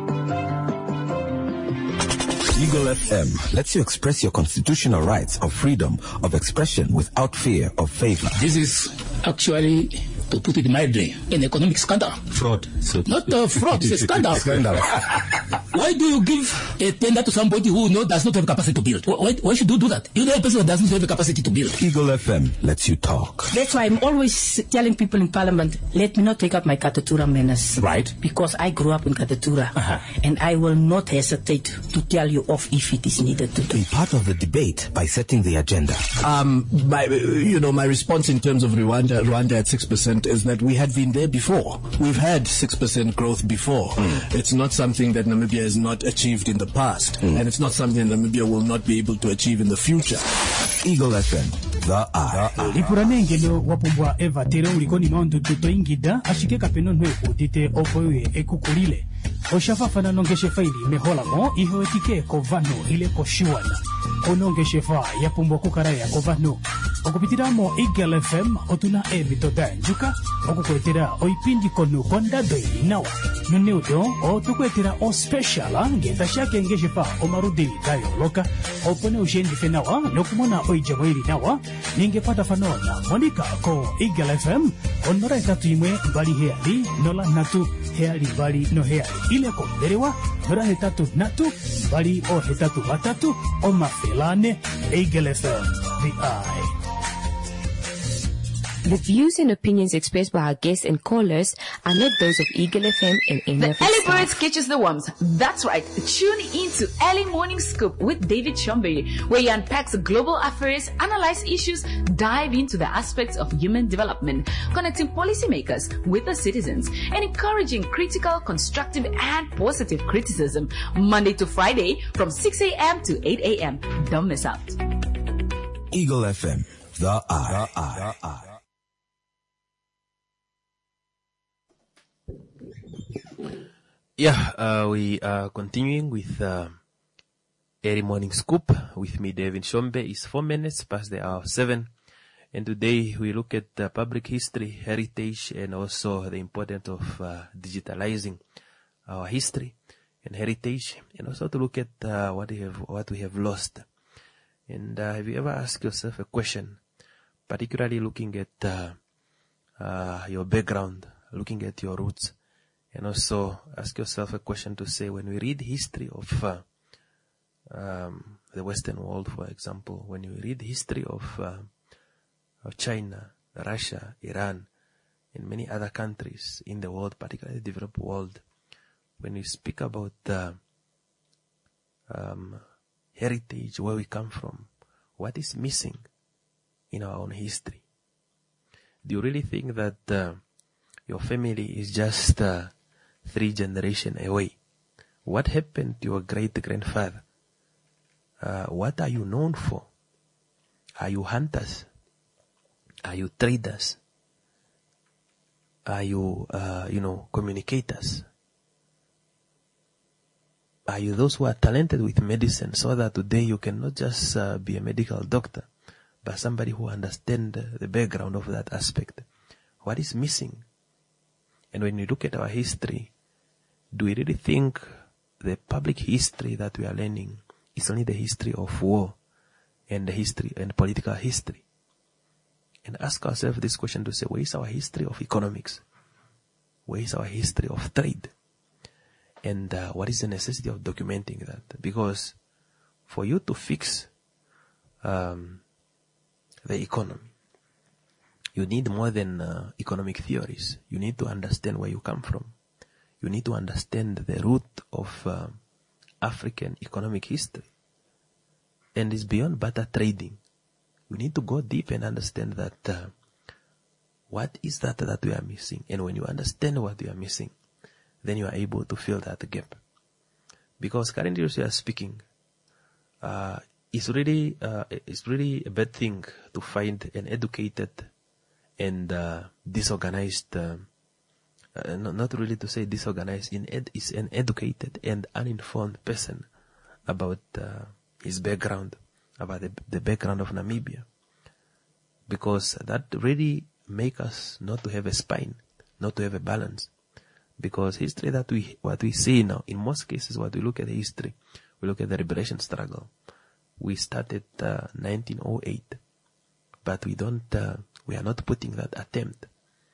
Eagle F M lets you express your constitutional rights of freedom of expression without fear of favor. This is actually, to put it mildly, an economic scandal. Fraud. So Not uh, fraud, it's a scandal. Scandal. Why do you give a tender to somebody who no, does not have capacity to build? Why, why should you do that? You know a person that doesn't have the capacity to build. Eagle F M lets you talk. That's why I'm always telling people in Parliament, let me not take out my Katatura manners. Right. Because I grew up in Katatura. Uh-huh. And I will not hesitate to tell you off if it is needed to do. Be part of the debate by setting the agenda. Um, my, you know, my response in terms of Rwanda, Rwanda at six percent is that we had been there before. We've had six percent growth before. Mm. It's not something that Namibia has not achieved in the past. Mm. And it's not something that Namibia will not be able to achieve in the future. Eagle F M, the eye. Lipuranengelo wapumbwa eva tere ulikoni maundu tuto ingida ashike kapeno nwe utite opoye ekukulile. Oshafafana nongeshe faili meholamo iho etike kovano ile koshiwana. Onongeshe fa yapumbwa kukaraya kovano. Okupitiramo Eagle F M otuna ebito danjuka. Okukwetera oipindi konu konda doi nawa. Nuneudo o tukwetera o special ngeta shake ngeshe fa omarudi dayo loka. Opone ushendi fenawa nokumona oijamoiri nawa. Ningepata fanona Monica ko Eagle F M onora etatu imwe bali heali nola natu heali bali no heali ile konderewa nora hetatu natu bali o hetatu watatu o mafelane. Eagle F M, the eye. The views and opinions expressed by our guests and callers are not those of Eagle F M and any The of its early staff. birds catches the worms. That's right. Tune into Early Morning Scoop with David Shombe, where he unpacks global affairs, analyze issues, dive into the aspects of human development, connecting policymakers with the citizens, and encouraging critical, constructive, and positive criticism. Monday to Friday from six a.m. to eight a.m. Don't miss out. Eagle F M, the eye. The eye. The eye. Yeah, uh, we are continuing with uh, Early Morning Scoop with me, David Shombe. It's four minutes past the hour seven. And today we look at uh, public history, heritage, and also the importance of uh, digitalizing our history and heritage, and also to look at uh, what we have what we have lost. And uh, have you ever asked yourself a question, particularly looking at uh, uh, your background, looking at your roots? And also ask yourself a question to say, when we read history of uh, um, the Western world, for example, when you read history of, uh, of China, Russia, Iran, and many other countries in the world, particularly the developed world, when we speak about uh, um, heritage, where we come from, what is missing in our own history? Do you really think that uh, your family is just uh, three generations away? What happened to your great-grandfather? Uh, what are you known for? Are you hunters? Are you traders? Are you, uh, you know, communicators? Are you those who are talented with medicine so that today you can not just uh, be a medical doctor, but somebody who understands the background of that aspect? What is missing? And when you look at our history, do we really think the public history that we are learning is only the history of war and the history and political history? And ask ourselves this question to say, where is our history of economics? Where is our history of trade? And uh, what is the necessity of documenting that? Because for you to fix um, the economy, you need more than uh, economic theories. You need to understand where you come from. You need to understand the root of uh, African economic history. And it's beyond barter trading. You need to go deep and understand that uh, what is that that we are missing. And when you understand what you are missing, then you are able to fill that gap. Because currently as we are speaking, uh, it's really, uh, it's really a bad thing to find an educated and uh, disorganized, uh, uh, not, not really to say disorganized, in ed- is an educated and uninformed person about uh, his background, about the, the background of Namibia. Because that really make us not to have a spine, not to have a balance. Because history that we, what we see now, in most cases, what we look at the history, we look at the liberation struggle. We started uh, nineteen oh eight, but we don't, uh, we are not putting that attempt.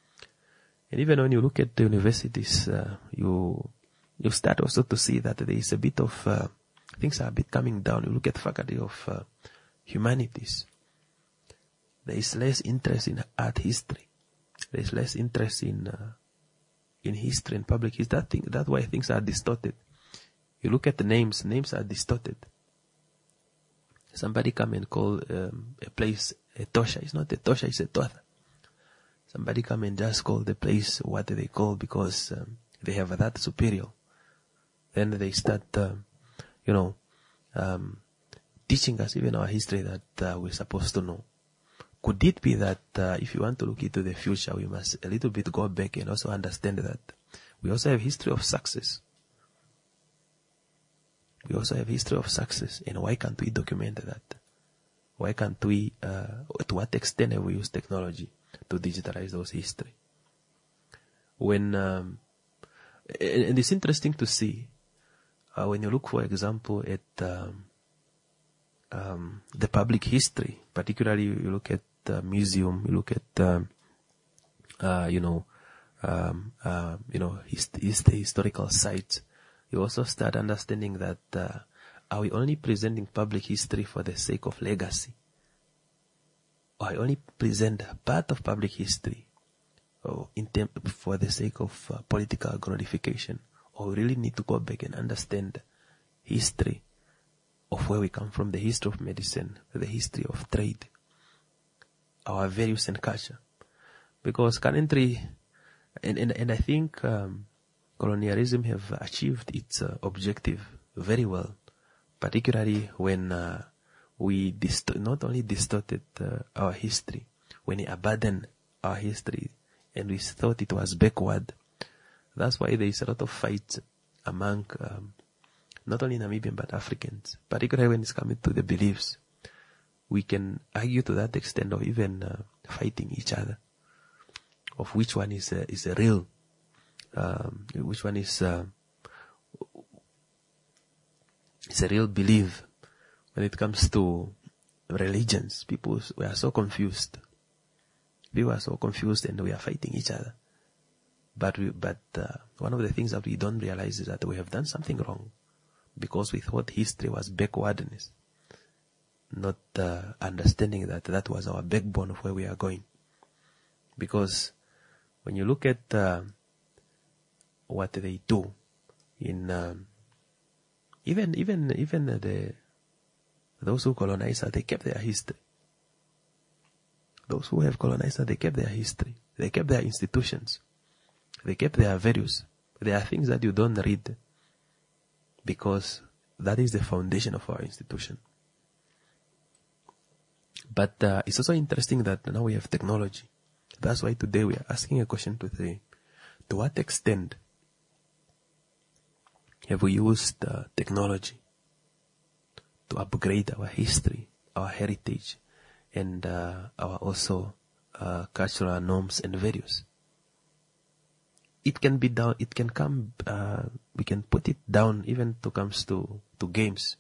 And even when you look at the universities, uh, you, you start also to see that there is a bit of, uh, things are a bit coming down. You look at faculty of uh, humanities. There is less interest in art history. There is less interest in, uh, in history and public history. That thing, that's why things are distorted. You look at the names, names are distorted. Somebody come and call um, a place a Tosha. It's not a Tosha, it's a Twatha. Somebody come and just call the place what they call because um, they have that superior. Then they start, uh, you know, um, teaching us even our history that uh, we're supposed to know. Could it be that uh, if you want to look into the future, we must a little bit go back and also understand that we also have history of success. We also have history of success. And why can't we document that? Why can't we, uh, to what extent have we used technology to digitalize those history? When, um, and, and it's interesting to see, uh, when you look, for example, at um, um, the public history, particularly you look at uh, museum, you look at, um, uh, you know, um, uh, you know, hist- hist- historical sites, you also start understanding that uh, are we only presenting public history for the sake of legacy? Or I only present part of public history or in term, for the sake of uh, political glorification? Or we really need to go back and understand history of where we come from, the history of medicine, the history of trade, our values and culture. Because currently, and, and, and I think um, colonialism have achieved its uh, objective very well, particularly when uh, we dist- not only distorted uh, our history, when we abandoned our history and we thought it was backward. That's why there is a lot of fights among um, not only Namibian but Africans, particularly when it's coming to the beliefs. We can argue to that extent of even uh, fighting each other, of which one is a, is a real, um, which one is uh, is a real belief. When it comes to religions, people we are so confused. People are so confused, and we are fighting each other. But we, but uh, one of the things that we don't realize is that we have done something wrong, because we thought history was backwardness, not uh, understanding that that was our backbone of where we are going. Because when you look at uh, what they do in um, even even even the those who colonize us, they kept their history. Those who have colonized us, they kept their history. They kept their institutions. They kept their values. There are things that you don't read because that is the foundation of our institution. But uh, it's also interesting that now we have technology. That's why today we are asking a question to say, to what extent Have we used uh, technology to upgrade our history, our heritage, and uh, our also uh, cultural norms and values? It can be down. It can come. Uh, we can put it down even to comes to to games.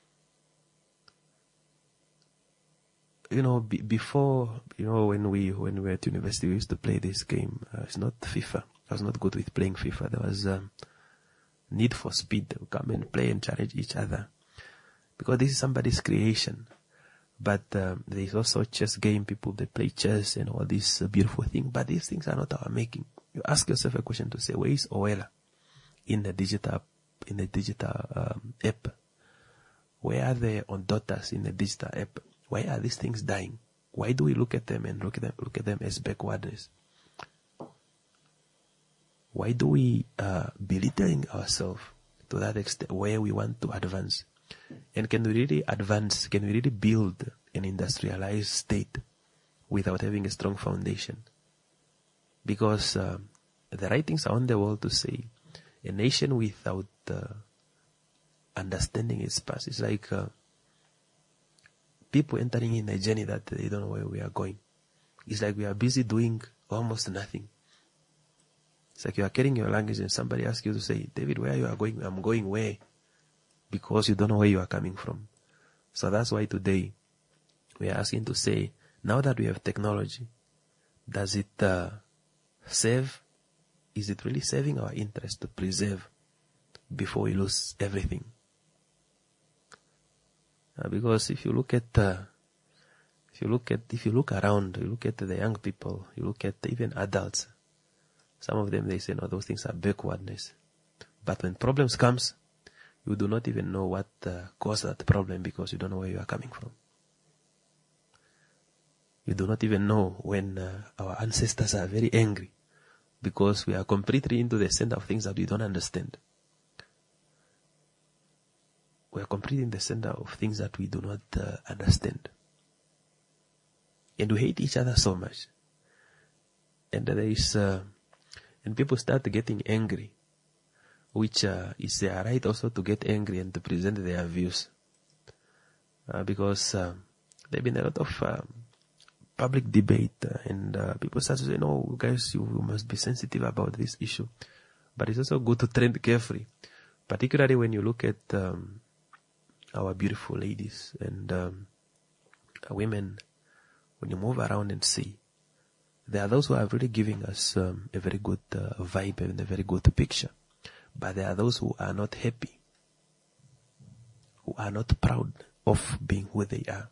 You know, b- before you know when we when we were at university, we used to play this game. Uh, it's not FIFA. I was not good with playing FIFA. There was um, need for speed. We come and play and challenge each other because this is somebody's creation. But um, there is also chess game. People they play chess and all these uh, beautiful things. But these things are not our making. You ask yourself a question to say, where is Owela in the digital in the digital um, app? Where are they on daughters in the digital app? Why are these things dying? Why do we look at them and look at them look at them as backwardness? Why do we uh, belittling ourselves to that extent where we want to advance? And can we really advance? Can we really build an industrialized state without having a strong foundation? Because uh, the writings are on the wall to say a nation without uh, understanding its past is like uh, people entering in a journey that they don't know where we are going. It's like we are busy doing almost nothing. It's like you are carrying your luggage and somebody asks you to say, David, where you are going? I'm going where? Because you don't know where you are coming from. So that's why today we are asking to say, now that we have technology, does it uh, save? Is it really saving our interest to preserve before we lose everything? Uh, because if you look at, uh, if you look at, if you look around, you look at the young people, you look at even adults. Some of them they say, no, those things are backwardness. But when problems comes, you do not even know what uh, caused that problem because you don't know where you are coming from. You do not even know when uh, our ancestors are very angry because we are completely into the center of things that we don't understand. We are completely in the center of things that we do not uh, understand. And we hate each other so much. And there is, uh, and people start getting angry, which uh, is their right also to get angry and to present their views. Uh, because uh, there have been a lot of um, public debate uh, and uh, people start to say, no, guys, you must be sensitive about this issue. But it's also good to tread carefully, particularly when you look at um, our beautiful ladies and um, women. When you move around and see, there are those who are really giving us um, a very good uh, vibe and a very good picture. But there are those who are not happy, who are not proud of being who they are,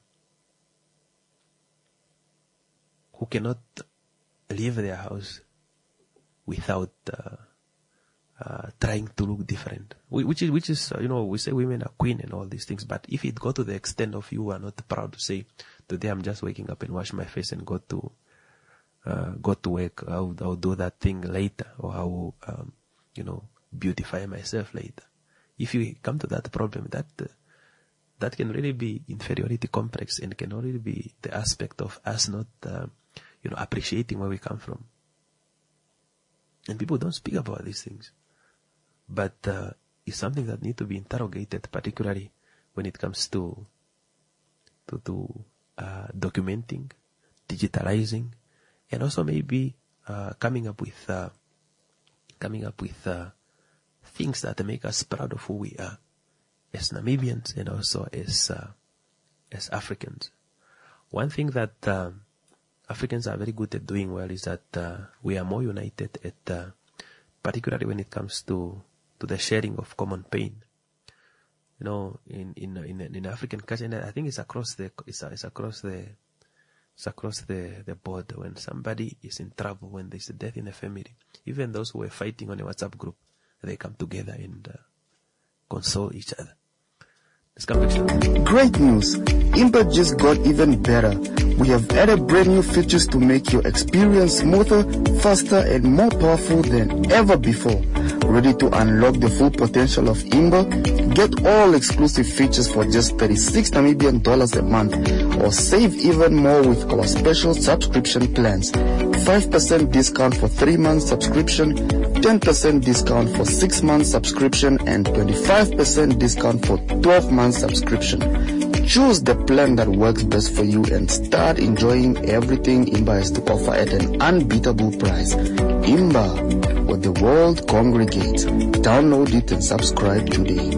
who cannot leave their house without uh, uh, trying to look different. Which is, which is, uh, you know, we say women are queen and all these things, but if it go to the extent of you are not proud to say, today I'm just waking up and wash my face and go to, uh, go to work, I'll, I'll do that thing later, or I will, um, you know, beautify myself later. If you come to that problem, that uh, that can really be inferiority complex and can really be the aspect of us not, uh, you know, appreciating where we come from. And people don't speak about these things, but uh, it's something that needs to be interrogated, particularly when it comes to to, to uh, documenting, digitalizing, and also maybe uh, coming up with uh, coming up with uh, things that make us proud of who we are as Namibians and also as uh, as Africans. One thing that uh, Africans are very good at doing well is that uh, we are more united at, uh, particularly when it comes to to the sharing of common pain. You know, in in in, in African culture, and I think it's across the it's, it's across the it's across the the board. When somebody is in trouble, when there's a death in the family, even those who are fighting on a WhatsApp group, they come together and uh, console each other. Let's come back. Great news! Impa just got even better. We have added brand new features to make your experience smoother, faster, and more powerful than ever before. Ready to unlock the full potential of Imba? Get all exclusive features for just thirty-six Namibian dollars a month, or save even more with our special subscription plans. twenty-five percent discount for three months subscription, ten percent discount for six months subscription, and twenty-five percent discount for twelve months subscription. Choose the plan that works best for you and start enjoying everything Imba has to offer at an unbeatable price. Imba, where the world congregates. Download it and subscribe today.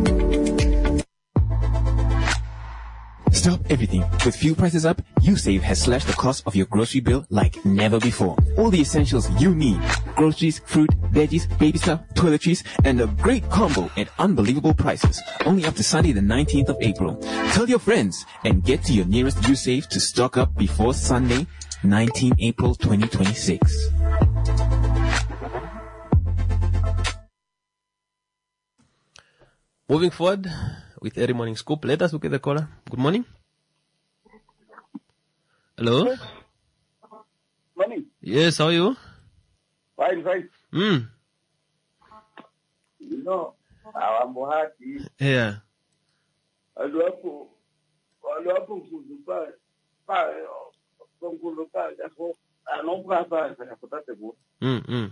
Stop everything. With fuel prices up, USave has slashed the cost of your grocery bill like never before. All the essentials you need. Groceries, fruit, veggies, baby stuff, toiletries, and a great combo at unbelievable prices. Only up to Sunday the nineteenth of April. Tell your friends and get to your nearest USave to stock up before Sunday, nineteenth of April twenty twenty-six. Moving forward with Early Morning Scoop, let us look at the caller. Good morning. Hello? Morning. Yes, how are you? Fine, fine. Hmm. You know, I'm happy. Yeah. I do have to, I do have to buy, buy, some good buy, that's what, I don't buy, I have to put that good. Hmm, hmm.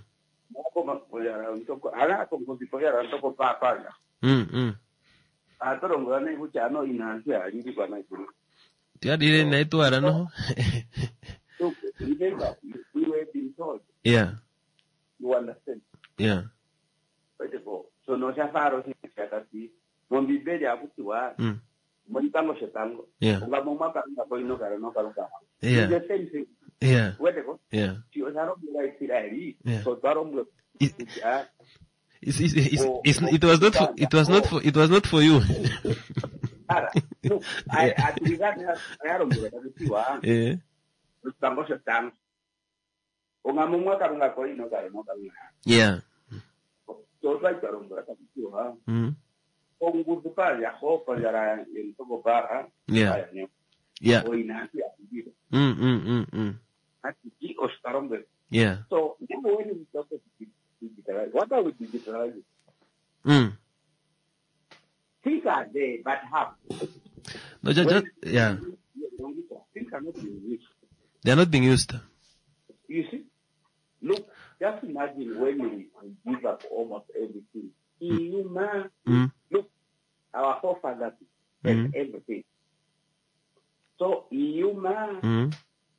I have to go to Korea and talk about Papa. Hmm, hmm. I thought I'm going to go to in Asia. I didn't go to Ya dire na ito ara no. So remember, we were being told. Yeah. You understand? Yeah. So no shafaro si katati. Mombi bedi akutua. Mm. Montango shetango. Yeah. Unga mama kanga ko ino karo no karo ka. Yeah. The same thing. Yeah. Wete ko? Yeah. Si osaro mura isirari. Yeah. So taro mura. It's, it's, it's, it's, it was not for, it was not for, it was not for you. Look, I, I think that I don't know that you are. Yeah. Tango shetango. Unga mama kanga ko ino karo no karo. Yeah. So try karo mura ka you are. Mm. Con gusto para ya hopa ya la el toco para. Yeah. Yeah. O inasi así. Mm mm mm mm. Así o starombe. Yeah. So, you know when we talk about digitalizing, what are we digitalizing? Mm. Things are there, but how? No, just, just yeah. Things are not being used. They are not being used. You see? Look, just imagine when we give up almost everything. You man, Mm. look, our forefathers had Mm. everything. So, you man, Mm.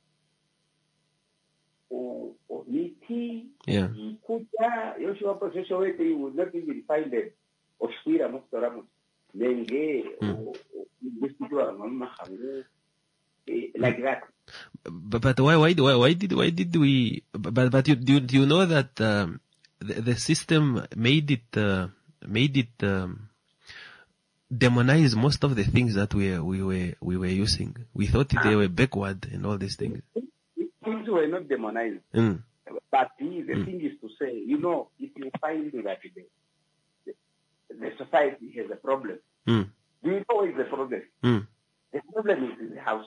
or or miti, Yeah. kuja, Yoshua procession where you would not even find them. Or Spira Mostoramus, Menge, or Bustitua, Mama Hangu, like that. But, but why, why, why, why did, why did we, but, but you, do, you- do you know that, um, the, the system made it, uh, made it, um, demonize most of the things that we, we were, we were using. We thought they were backward and all these things. Things were not demonized. Mm. But the, the Mm. thing is to say, you know, if you find that the, the, the society has a problem, Mm. do you know what is the problem? Mm. The problem is in the house.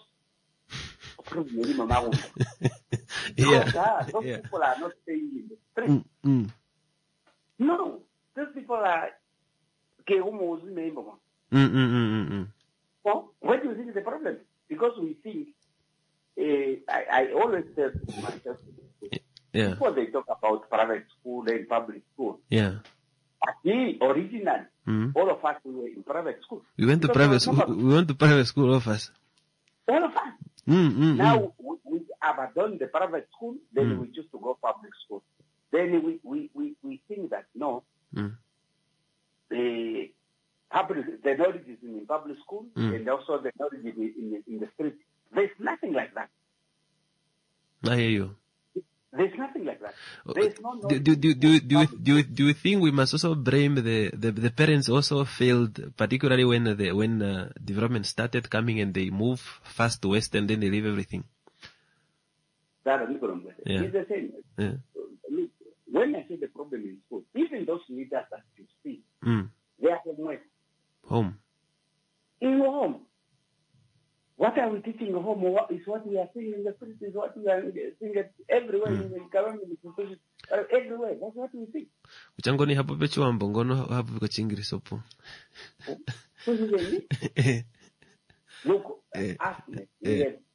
Yeah. Those, are, those Yeah. people are not staying in the street. Mm. Mm. No, those people are. Okay, who name Mm, mm, mm, mm, mm. So, what do you think is the problem? Because we think, uh, I, I always tell myself, Yeah. before they talk about private school and public school, Yeah. the original, Mm. all of us we were in private school. We went to Because private there school, was no- we went to private school, all of us. All of us. Mm, mm, Now mm. we, we abandoned the private school, then Mm. we choose to go public school. Then we, we, we, we think that no, Mm. the public, the knowledge is in public school, Mm. and also the knowledge is in the, in the street. There's nothing like that. I hear you. There's nothing like that. There's no Do, do, do, do, do, you, do, you, do you think we must also blame the, the, the parents also failed, particularly when the, when uh, development started coming and they move fast to west and then they leave everything? That is the problem. Yeah. It's the same. Yeah. Look, when I say the problem in school, even those leaders that you see, Mm. they are from where? Home. In home. What are we teaching home? What is what we are seeing in the streets, is what we are seeing it everywhere in the government institutions, uh, everywhere. That's what we see. Kuchangoni hapo pecho wambo ngono hapo kwa chingiriso po. So you see, look, Eh, ask me, eh, even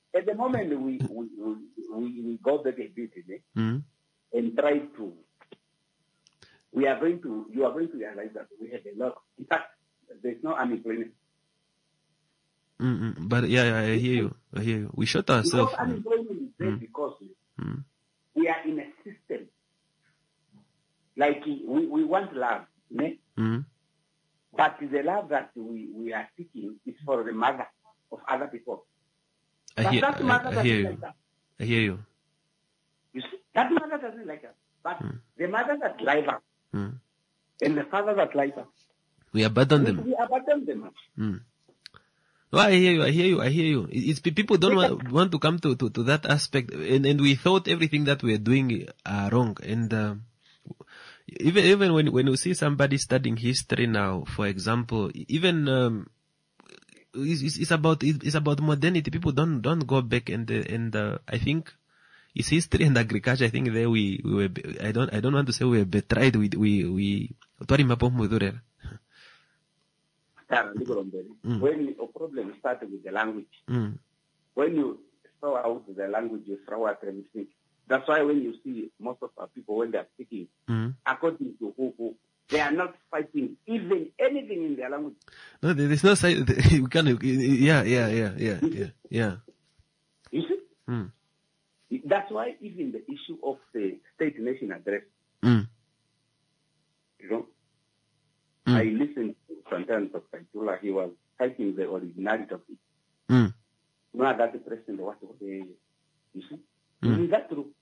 at the moment we we we, we, we go back a bit eh, Mm. and try to. We are going to. You are going to realize that we have a lot. In fact, there's no unemployment. Mm-mm. But yeah, yeah, I hear you. I hear you. We shot Because ourselves. unemployment is there Mm. because Mm. we are in a system. Like we, we want love, ne? Mm. But the love that we, we are seeking is for the mother of other people. I But hear, that mother I, I doesn't hear you. like us. I hear you. You see, that mother doesn't like us. But the mother that likes us Mm. and the father that likes us, We abandon we, them. we abandon them. Mm. No, I hear you. I hear you. I hear you. It- It's pe- people don't want, want to come to, to, to that aspect, and, and we thought everything that we're doing are wrong. And um, even even when when you see somebody studying history now, for example, even um, it's, it's it's about it's about modernity. People don't don't go back, and uh, and uh, I think it's history and agriculture. I think there we, we were. be- I don't I don't want to say we were betrayed. We we we. Twari mapo mudurera. Sarah, little on the- Mm. When a problem started with the language, Mm. when you throw out the language, you throw out everything. That's why when you see most of our people, when they are speaking, Mm. according to who, who, they are not fighting even anything in their language. No, there- there's no side. We can't. Yeah, yeah, yeah, yeah, yeah, yeah. You see? Mm. That's why even the issue of the state-nation address, Mm. you know, Mm. I listened to sometimes of Kaitula, he was citing the originality of it. Mm. You know that the president was the, you see? Mm. Is that true?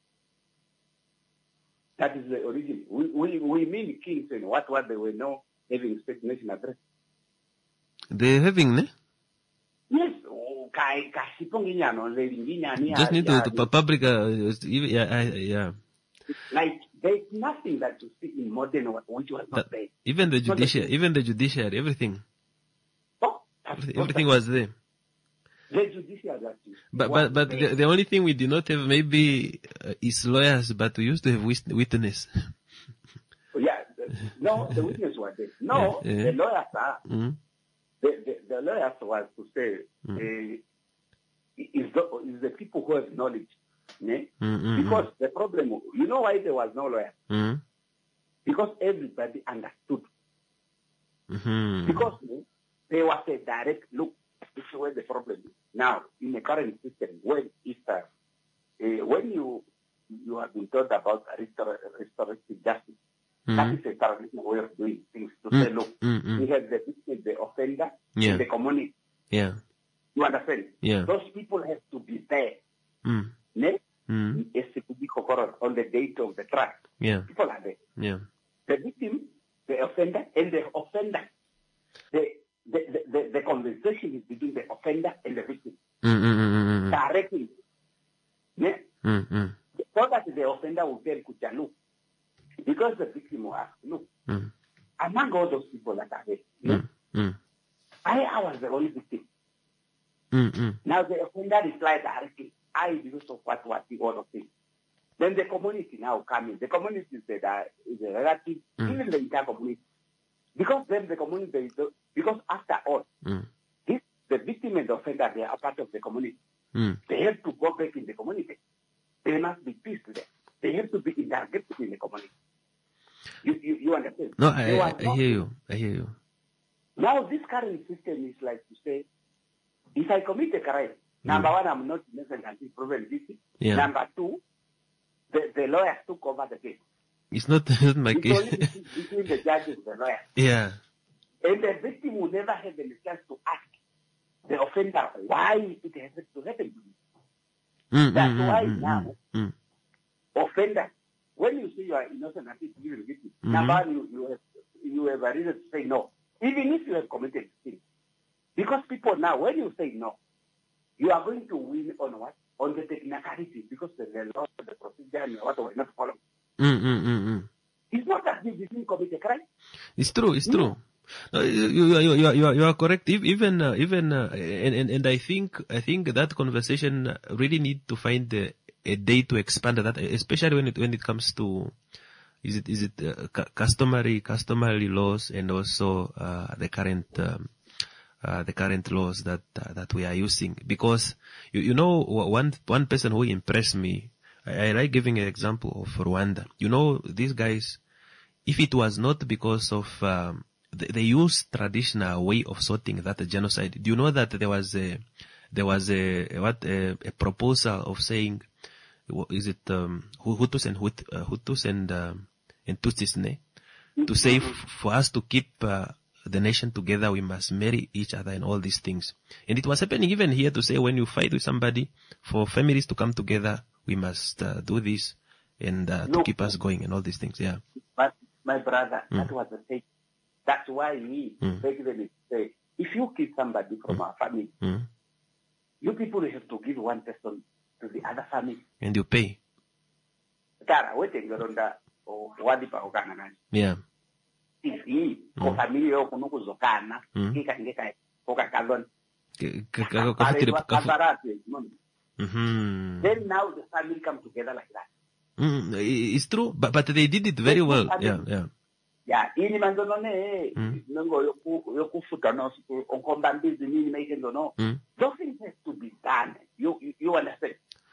That is the origin. We, we, we mean kings and what, what they were now having state-nation address. They're having, ne? Yes, oh, kai kasiponginyano lelinginyani Just need to, to pu- public, uh, even- yeah, I, yeah. like there's nothing that you see in modern wa- which was not there. Even the Not the judiciary, even the judiciary, everything, Oh, everything, everything was there. the judiciary that you But was but but there. the, the only thing we did not have maybe uh, is lawyers, but we used to have wis- witness. Oh, yeah, the- no, the witness was there. No, Yeah, yeah. the lawyers are Mm. the, the, the lawyers was to say uh, is the is the people who have knowledge, ne? Mm, mm, Because the problem, you know why there was no lawyer? Mm. Because everybody understood. Mhm. Because eh, there was a direct look. This is where the problem is. Now, in the current system, when it's, uh, uh, when you you have been told about restor- restorative justice, that Mhm. is a traditional way of doing things. To Mm, say, look, mm, mm. we have the victim, the offender, Yeah. and the community. Yeah. You understand? Yeah. Those people have to be there. Mm. Ne? Mm. As to be covered on the date of the trial. Yeah. People are there. Yeah. The victim, the offender, and the offender. The, the, the, the, the conversation is between the offender and the victim. Mm, mm, mm, mm, mm. Directly. Yeah? Mm, mm, So that the offender will tell Kucha, look, because the victim will ask, look, mm, among all those people that are there, yeah, mm, mm, I, I was the only victim. mm, mm. Now the offender replied directly, I, because of what, what, the all of things. Then the community now come in. The community is the, is the relative, Mm. even the entire community. Because then the community, is the, because after all, Mm. this, the victim and the offender, they are part of the community. Mm. They have to go back in the community. There must be peace there. They have to be integrated in the community. You, you, you understand? No, There I, was I no- hear you. I hear you. Now this current system is like to say, if I commit a crime, number one, I'm not innocent until proven guilty. Yeah. Number two, the, the lawyers took over the case. It's not, not my It's case. only between between the judge and the lawyer. Yeah. And the victim will never have any chance to ask the offender why it has to happen to me. Mm, That's mm, why mm, now, mm, offender, when you say you are innocent until proven guilty, Mhm. number one, you, you, have, you have a reason to say no, even if you have committed sin. Because people now, when you say no, you are going to win on what? On the technicality, because the, the law, the procedure, and what were not followed. mm, mm, mm, mm. It's not that you didn't commit a crime. It's true. It's true. No, you, you, you, you, you are, you are correct. Ev- Even, uh, even, uh, and, and, and I think, I think that conversation really need to find a, a day to expand that, especially when it, when it comes to, is it, is it, uh, cu- customary, customary laws and also, uh, the current, um, uh, the current laws that uh, that we are using. Because you, you know, one one person who impressed me, I, I like giving an example of Rwanda. You know, these guys, if it was not because of um, they, they use traditional way of sorting that genocide. Do you know that there was a there was a what a, a proposal of saying, is it um, Hutus and Hut, uh, Hutus and um, and Tutsis, ne? To say f- for us to keep uh, the nation together, we must marry each other and all these things. And it was happening even here to say when you fight with somebody, for families to come together, we must uh, do this and uh, to keep us going and all these things. Yeah. But my brother, Mm. that was the thing. That's why we Mm. back then say, if you kill somebody from our family, Mm. you people have to give one person to the other family. And you pay. Tara, wete ngeronda o wadipa okana nani. Yeah. Isi ko family yo kuno kuzokana Mm. kika ngeka oka kalon. K- k- k- k- Pare k- kabarate, no? Mhm. Then now the family come together like that. Mm, i- It's true, but but they did it very well. Yeah, yeah. Yeah, ini mandono ne Mm. nengo yoku yokufuta no onkomba mbizi nini maikendo no. Mm. Those things have to be done. You you, you understand?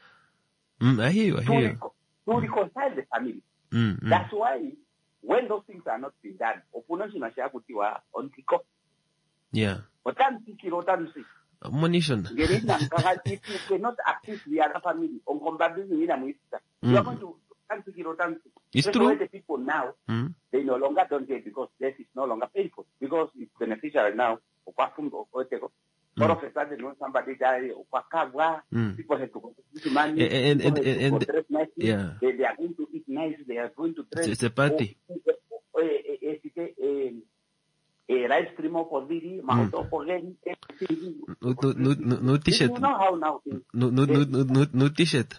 Mm, I hear you. I To, hear you. reco- to reconcile the family. Mm, mm. That's why when those things are not being done, opponents unashia kutiwa on kiko. Yeah. Otantikiro otansi. Ammunition. Gerina kaka if you cannot assist the other family onkomba mbizi nini amuisa. You are Mm. going to tantikiro otansi. It's That's true. why the people now Mm. they no longer don't get because death is no longer painful because it's beneficial now. Okwafundo okweteko. All of a sudden when somebody die, okwakabwa, Mm. people have to go to money. And- and- people and- have to and- go dress nicely. yeah. They, they are going to eat nice. They are going to dress. It's a party. Oh, eh, eh, eh, eh, eh, eh, rice cream for Didi, Mauto for Len, everything. No, no, no, no, no t-shirt. You know how now things. No, no, no, no, no, no t-shirt.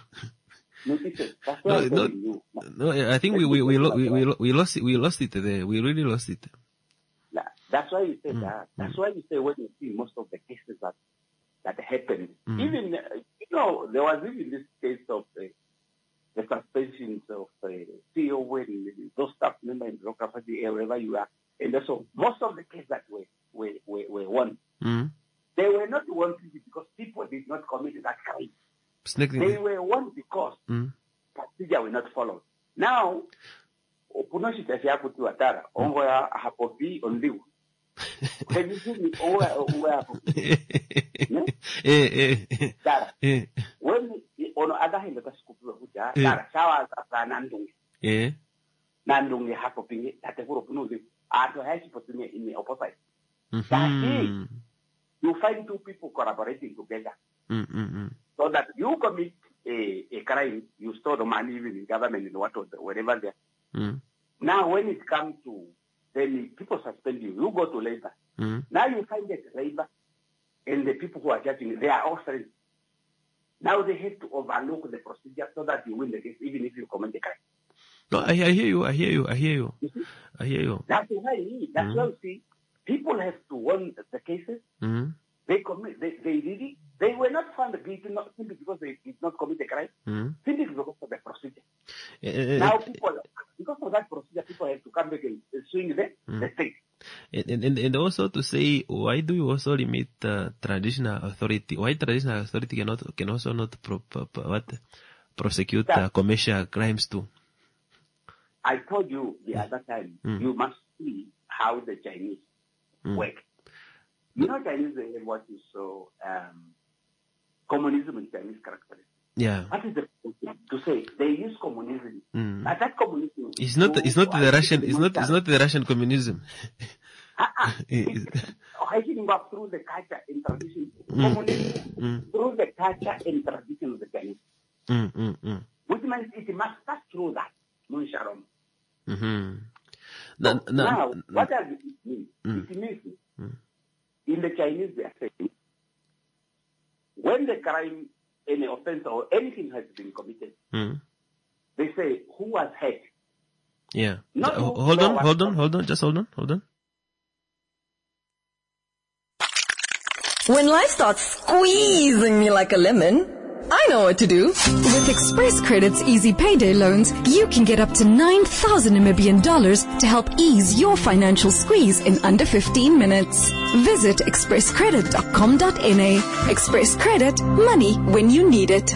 No t-shirt. That's No, what I'm no, telling you. no. I think we we we, lo- we we lo- we lost it. We lost it there. We really lost it. Yeah, that's why you say Mm, that. That's why you say when you see most of the cases that that happen, Mm. even uh, you know there was even this case of uh, the suspensions of uh, C E O when those staff members in bureaucracy wherever you are, and also most of the cases that were were were, were won, Mm. they were not won because people did not commit that crime. Snake. They were won because Mm. procedure were not followed. Now, upunoshita yakutiwa tara ongo ya hapopi ondiwa. Have you seen it over over Eh, eh, Tara? eh, When on other hand the skupu kuja Eh. tara sawa za nandungi eh. nandungi hapopi tate kuro punuzi ato hashi potune in the opposite. Mhm. You find two people collaborating together Mm, mm, mm. so that you commit a, a crime, you store the money even in government and what whatever there. Mm, Now, when it comes to, then people suspend you. You go to labor. mm. Now you find that labor and the people who are judging, they are all friends. Now they have to overlook the procedure so that you win the case, even if you commit the crime. No, I, I hear you. I hear you. I hear you. I hear you. That's why, that's Mm. why you see, people have to win the cases. Mm, They commit, they, they did it. They were not found guilty, not simply because they did not commit the crime, mm. simply because of the procedure. Eh, eh, Now people, because of that procedure, people have to come back and swing the, Mm. the thing. And, and and also to say, why do you also limit uh, traditional authority? Why traditional authority cannot can also not pro, pro, pro- what prosecute uh, commercial crimes too? I told you the other time, Mm. you must see how the Chinese Mm. work. You know, Chinese, they have what is so, um, communism in Chinese characteristic. Yeah. What is the, to say, they use communism. Mm. But that communism. It's not. It's not the Russian. It's not. It's not the Russian communism. Hiking back through the culture and tradition. Mm. Communism Mm. through the culture and tradition of the Chinese. Mm, mm, mm. Which means it must pass through that. Mun Sharon. Mm-hmm. So Na- na- now, na- what does it mean? Mm. It means Mm. in the Chinese they are saying when the crime, any offense or anything has been committed, Mm. they say who was hurt. Yeah. Not Uh, who- hold no, on. what- Hold on. Hold on. Just hold on. Hold on. When life starts squeezing me like a lemon, I know what to do. With Express Credit's easy payday loans, you can get up to nine thousand Namibian dollars to help ease your financial squeeze in under fifteen minutes. Visit express credit dot com dot n a. Express Credit, money when you need it.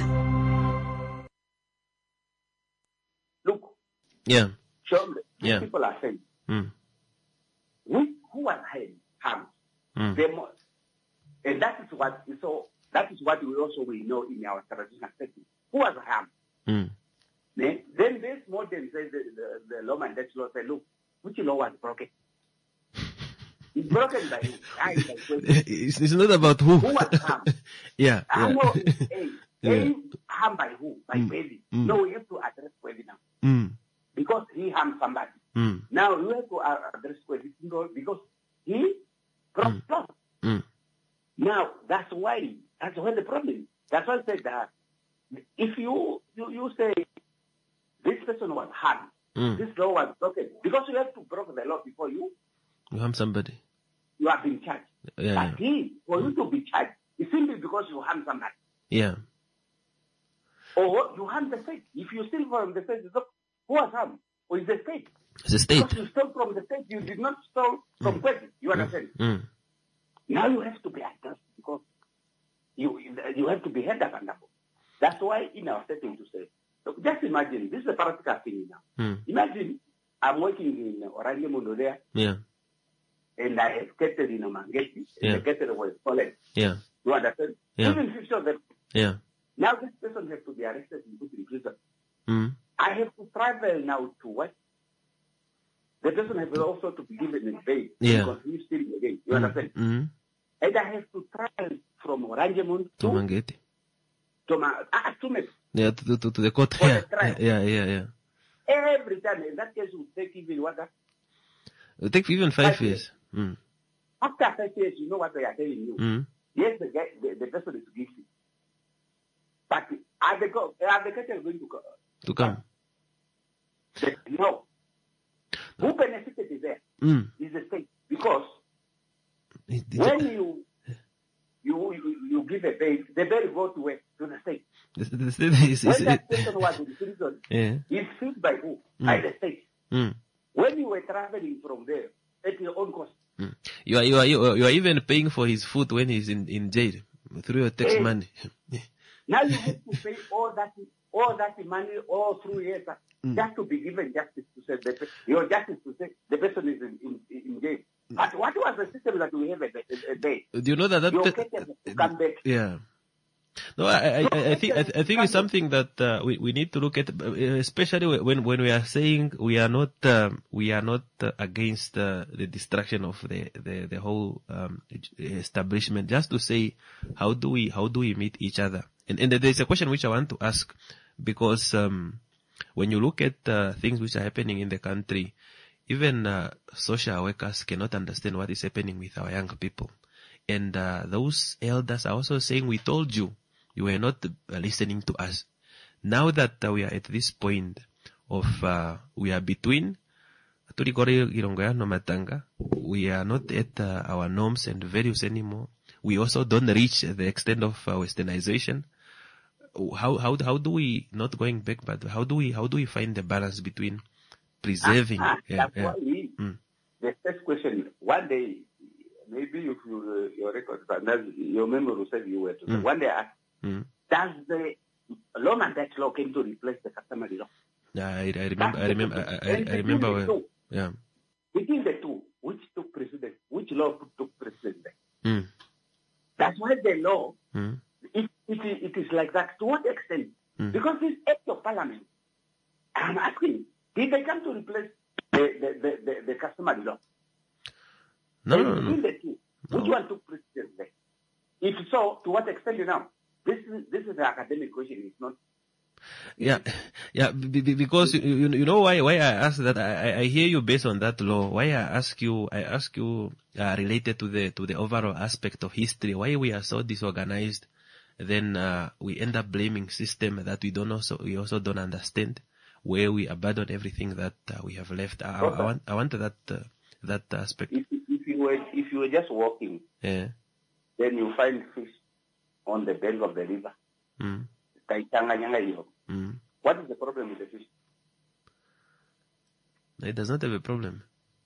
Look. Yeah. Sure, Yeah. people are saying, Mm. we, who was harmed? Mm. Them, and that is what so that is what we also we know in our traditional setting. Who was harmed? Mm. Then, then this modern says the, the, the lawman that law say, look, which law was broken? It's broken by who? I, by who? It's, it's not about who. Who was harmed? yeah. I yeah. know it's A. Yeah. A harmed by who? By Mm. Bailey. Mm. No, we have to address Bailey now. Mm. Because he harmed somebody. Mm. Now you have to uh, address Bailey because he crossed law. Mm. Now that's why that's why the problem is. That's why I said that if you you, you say this person was harmed, Mm. this law was broken, because you have to break the law before you You harm somebody. you are being charged. Yeah. But he, for you to be charged, it's simply because you harm somebody. Yeah. Or you harm the state. If you steal from the state, look, who was harmed? Or is the state? It's the state. Because you stole from the state, you did not steal from Mm. Kwesi. You understand? Mm. Now you have to be addressed because you you have to be held accountable. That's why in our setting to say, look, just imagine, this is a practical thing now. Mm. Imagine I'm working in Oranje Mundo there, Yeah. and I have kettle in Mangeti, Yeah. and the kettle was stolen. Yeah. You understand? Yeah. Even fifty of them. Yeah. Now this person has to be arrested and put in prison. Mm. I have to travel now to what? The person has also to be given a bail Yeah. because he's still again. You Mm. understand? Mm. And I have to travel from Oranjemund To to Mangeti. to my ah, to me. Yeah, to, to, to the court. For Yeah. the trial. yeah, yeah, yeah. Every time, in that case, will take even what? that- It'll take even five, Five years. Mm. After five years, you know what they are telling you. Mm. Yes, the, guy, the, the person is guilty. But are the, go- are the cattle going to go? To come. No. Who benefited is there? Mm. Is the state. Because It- it- when you, you you you give a bail, the bail go to where? To the state. the, the state is, is When that it, person was in prison, yeah. is filled by who? Mm. By the state. Mm. When you were traveling from there, at your own cost. You are, you are, you are, you are even paying for his food when he's in, in jail through your tax Hey. money. Now you have to pay all that all that money all through years Mm. just to be given justice to say the, pe- your justice to say the person is in, in, in jail. But what was the system that we have a, a, a day? Do you know that that, Your that- case has to come back. yeah. No, I, I, I I think, I, th- I think it's something that, uh, we, we need to look at, uh, especially when, when we are saying we are not, um, we are not uh, against, uh, the destruction of the, the, the whole, um, establishment. Just to say, how do we, how do we meet each other? And, and there's a question which I want to ask, because, um, when you look at, uh, things which are happening in the country, even, uh, social workers cannot understand what is happening with our young people. And, uh, those elders are also saying, we told you, you were not uh, listening to us. Now that uh, we are at this point of, uh, we are between, we are not at uh, our norms and values anymore. We also don't reach the extent of uh, westernization. How, how, how do we, not going back, but how do we, how do we find the balance between preserving? Ah, ah, yeah, that's yeah. why we, Mm. the first question, one day, maybe if you, uh, your record, but that's- your memory will say you were to say, Mm. one day I asked, Mm. does the lawman tax law came to replace the customary law? Yeah, I, I remember, I remember, I, I, I remember when, yeah. Between the two, which took precedence, which law took precedence there? Mm. That's why the law, Mm. it, it, is- it is like that. To what extent? Mm. Because this act of parliament, I'm asking, did they come to replace the, the, the, the, the customary law? No, And no, no. between the two, which one took precedence there? If so, to what extent you know? This is, this is the academic question, it's not. Yeah, yeah, b- b- because you, you, you know why, why I ask that, I, I- I hear you based on that law. Why I ask you, I ask you, uh, related to the, to the overall aspect of history, why we are so disorganized, then, uh, we end up blaming system that we don't also, we also don't understand, where we abandon everything that uh, we have left. I, I, I want, I want that, uh, that aspect. If, if you were, if you were just walking, Yeah. then you find fish on the bank of the river. Mm. kaichanganya hiyo. Mm. What is the problem with the fish? It does not have a problem.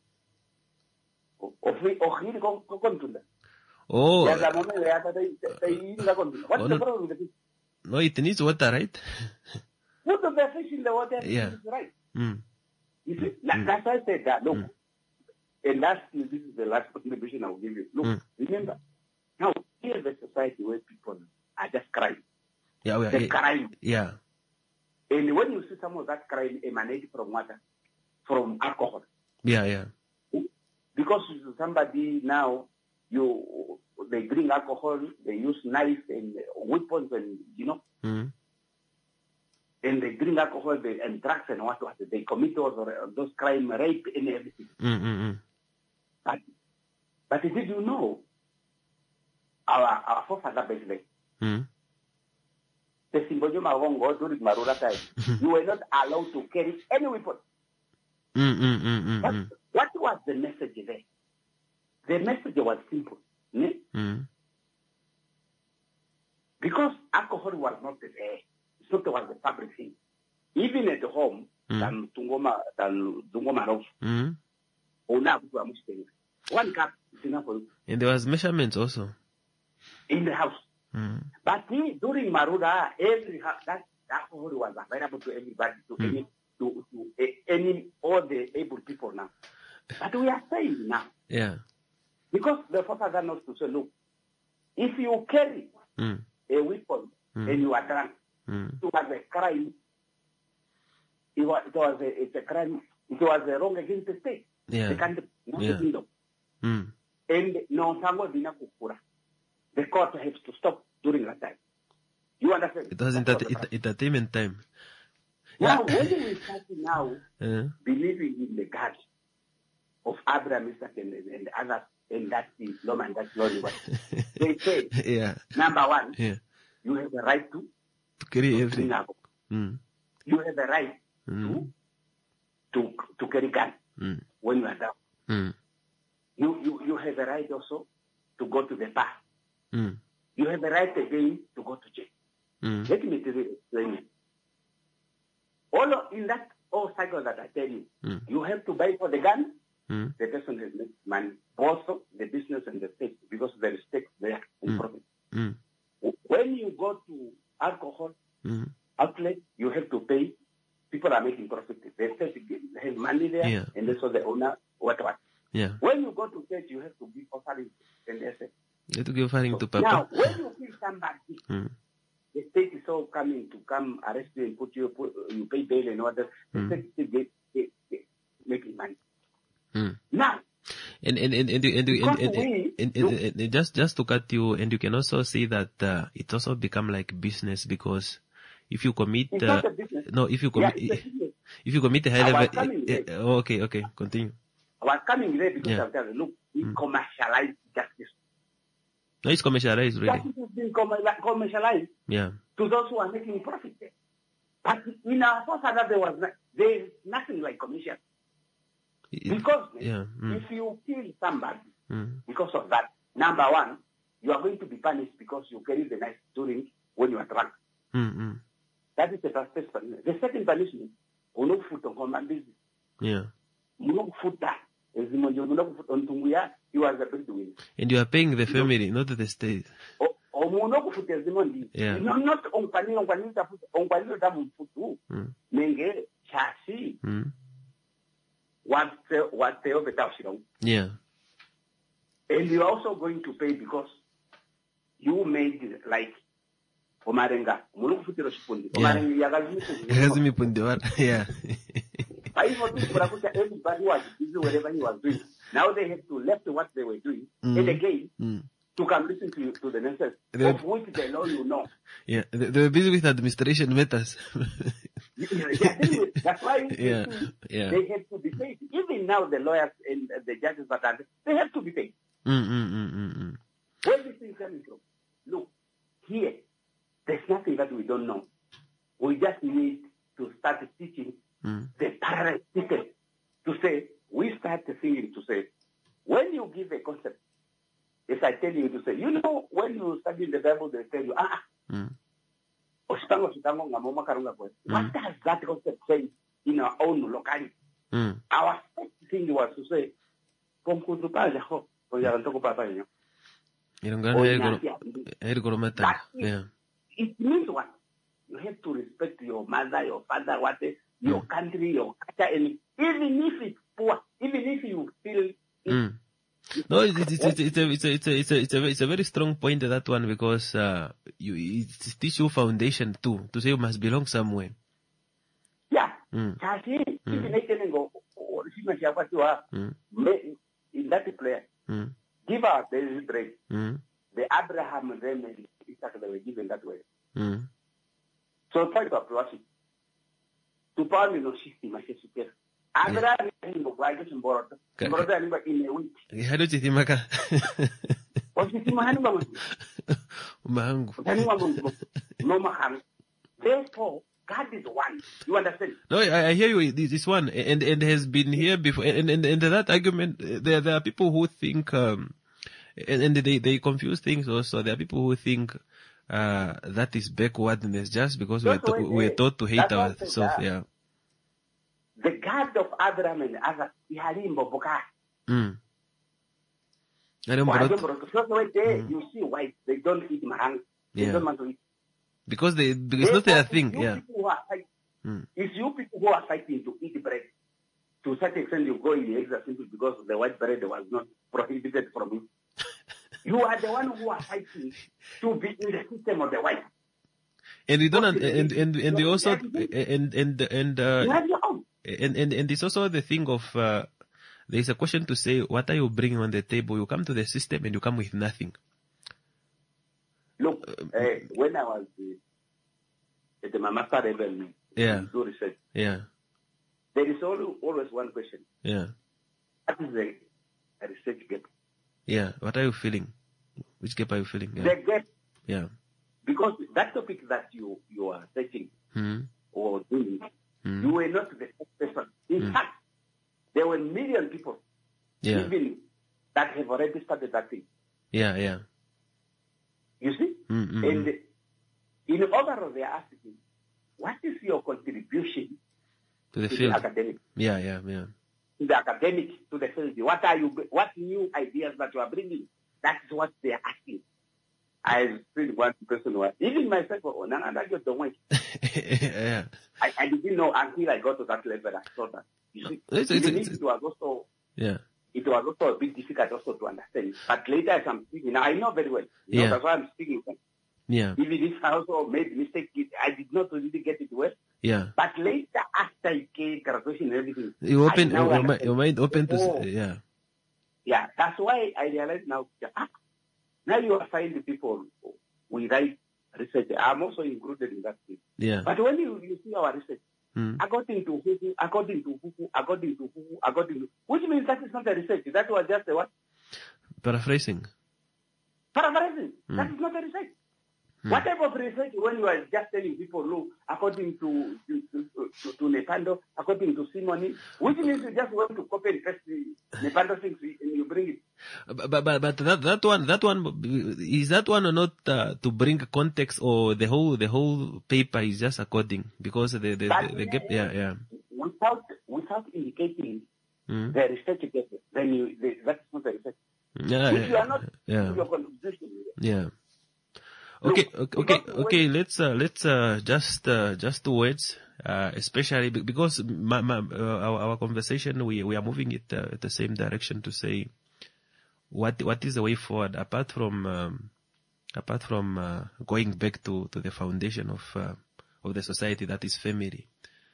Ofri ohiri ko ko kontunda. Oh. Ya zamome ya ta tai tai la kontunda. What is the problem with the fish? No, it needs water, right? Put the fish in the water. Yeah. Is right. Mm. You see, mm. that's why I said that. Look, mm. and last, this is the last contribution I will give you. Look, mm. remember, now here's the society where people are just crying. Yeah, we are. They're crying. Yeah. And when you see some of that crying emanating from water, from alcohol. Yeah, yeah. Because somebody now, you they drink alcohol, they use knives and weapons, and you know. Mm. And they drink alcohol they, and drugs and what, what they commit those, those crimes, rape and everything. Mm-hmm. But, but did you know our, our forefather basically, mm. the Simbojo Magongo during Marura time, you were not allowed to carry any weapon. Mm-hmm. What, what was the message there? The message was simple. Mm. Because alcohol was not there. It's not was the public thing. Even at home, than Tungoma, than Tungoma Rose, one cup is enough for you. And there was measurements also in the house. Mm. But he, during Marura, every house, that alcohol was available to everybody, to mm. any, to, to uh, any, all the able people now. But we are saying now, yeah, because the father knows to say, look, if you carry mm. a weapon mm. and you are drunk, mm. it was a crime. It was, it was a, it's a crime. It was a wrong against the state. Yeah. The country, not yeah. the kingdom. Mm. And no sango dina kukura. The court has to stop during that time. You understand? It was enter- it, entertainment time. Now, Yeah. when we start now uh, believing in the God of Abraham, Isaac, and, and others, and that's the Islam and that's glory, they say, yeah. number one, Yeah. you have the right to, To carry to everything. drink alcohol. Mm. You have the right Mm. to to carry gun Mm. when you are down. Mm. You, you, you have the right also to go to the bar. Mm. You have the right again to go to jail. Mm. Let me tell you, explain it. All of, in that whole cycle that I tell you, Mm. you have to buy for the gun. Mm. The person has made money. Also, the business and the state, because there is stake there in Mm. profit. Mm. When you go to alcohol Mm. outlet, you have to pay. People are making profit. The state has money there, Yeah. and also the owner, what what. Yeah. When you go to church, you have to give offering and they say. You have to give firing to Now, Papa. when you kill somebody, Mm. the state is all coming to come arrest you and put you, put, you pay bail and all that. The Mm. state is still get, get, get, making money. Mm. Now, And and and and, you- and, you- and, Because and, we- and, and, and, and just just to cut you, and you can also see that uh, it also become like business, because if you commit It's uh, not a business. no if you Yeah, commit it's a business. if you commit a high I level was coming eh, eh, there. oh, okay okay continue. I was coming there because Yeah. I'm telling you, look, we Mm. commercialize justice. No, it's commercialized really. Justice is being commer- commercialized Yeah. to those who are making profit there. But in our forefather, there was no, there is nothing like commission. It- Because yeah. Mm. if you kill somebody Mm. because of that, number one, you are going to be punished because you carry the knife during when you are drunk. Mm. Mm. That is the first punishment. The second punishment, unokufuta ngomambizi, Yeah. unokufuta ezimonje unokufuta ontunguya, you are the breadwinner. And you are paying the family, not the state. Omuntu okufuta ezimondi. Yeah. No, not onkwani onkwani tafuta onkwani tamu mfutu. Mm. Menge chasi Mm. what what they over tafsiro. Yeah. And you are also going to pay because you made like Omarenga. Umuntu okufutira shipundi. Yeah. Omarenga yagazimi. Gazimi Pundewar. Yeah. I want to put everybody was busy whatever he was doing. Now they have to left what they were doing Mm. and again Mm. to come listen to you, to the nurses, They- of which they know you know. Yeah. They, they were busy with administration matters. Yeah, yeah, anyway, that's why Yeah, they, yeah. they have to be paid. Even now, the lawyers and the judges that are they have to be paid. Mm. Mm. Mm. Mm. Mm. Where this thing coming from? Look, here, there's nothing that we don't know. We just need to start teaching Mm. the parallel system to say, we start thinking to say, when you give a concept, if I tell you to say, you know, when you study in the Bible, they tell you, ah, Mm. Ositango sitango ngamoma karunga kwe. What does that concept say in our own locality? Mm. Our first thing was to say, "Pomkutu pa jaho, oyarantoko papa yo." Irongana ergoro meta. Yeah. It means what? You have to respect your mother, your father, what your mm. country, your culture, and even if it's poor, even if you feel. Mm. No, it's it's it's it's a it's a it's a it's a it's a, it's a very strong point that one because uh you it teach you foundation too to say you must belong somewhere. Yeah. Mm. Kasi even if go in that prayer, Mm. give us the bread. Mm. The Abraham remedy is that they were given that way. Mm. So point of worship. To power me no system I say super. Abraham ni mo kwa just mboro. Mboro ni ba in a week. Hado chitimaka. Wasitimahani ba mo. Umangu. Tani wa mo. No mahang. Therefore God is one. You understand? No, I, I hear you. This is one, and and has been here before. And and, and that argument, there there are people who think, um, and, and they they confuse things. Also, there are people who think uh, that is backwardness just because we're to, we're taught to hate ourselves. Yeah. The God of Abraham and Isaac, he had him boboka. Mm. Mm. You see why they don't eat mahang. They Yeah. don't want to eat. Because they, it's not their thing, you yeah. People who are fighting, Mm. it's you people who are fighting to eat bread. To a certain extent, you go in the extra simply because the white bread was not prohibited from you. You are the one who are fighting to be in the system of the white. And we don't, and and and, and they also, and and and uh, and and and it's also the thing of uh, there is a question to say, what are you bringing on the table? You come to the system and you come with nothing. Look, uh, when I was uh, at the master level, Yeah. do research, Yeah, there is always, always one question. yeah, What is the a research gap? yeah. What are you feeling? Which gap are you feeling? Yeah, The gap, yeah. because that topic that you, you are searching Hmm. or doing, Mm. you were not the first person. In Mm. fact, there were million people Yeah, even that have already started that thing. yeah, yeah. You see? Mm, mm, And mm. in overall, they are asking, what is your contribution To the to field. the academic? Yeah, yeah, yeah. To the academic, to the field. What are you? What new ideas that you are bringing? That is what they are asking. I still one person who even myself, oh, no, no, I just don't want. yeah. I, I didn't know until I got to that level. I thought that. You see, It's- it's- even it's- if it was also Yeah. it was also a bit difficult also to understand. But later as I'm speaking, now I know very well. You know, Yeah. that's why I'm speaking. Yeah. Even if I also made mistake, I did not really get it well. Yeah. But later, after I came graduation and everything, You open I now your, mi- understand. your mind open to Oh, s- yeah. yeah, that's why I realized now. Ah, now you are finding people we write research. I'm also included in that thing. Yeah. But when you, you see our research, Mm. according to who, according to who, according to who, according to, which means that is not a research. That was just a what? Paraphrasing. Paraphrasing. Mm. That is not a research. Mm. What type of research when you are just telling people, look, according to to, to, to, to Nepando, according to Simoni, which means you just want to copy and paste the Nepando things and you bring it. But, but, but that, that one, that one, is that one or not uh, to bring context, or the whole, the whole paper is just according, because the, the, the, the gap, yeah, yeah. Without, without indicating Mm. the research gap, then you, the, that's not a research. Yeah, If you are not yeah. doing your contribution, Yeah. Okay, okay, okay, okay. Let's uh, let's uh, just uh, just two words, uh, especially be- because my, my, uh, our, our conversation we we are moving it uh, at the same direction to say what what is the way forward apart from um, apart from uh, going back to, to the foundation of uh, of the society, that is family.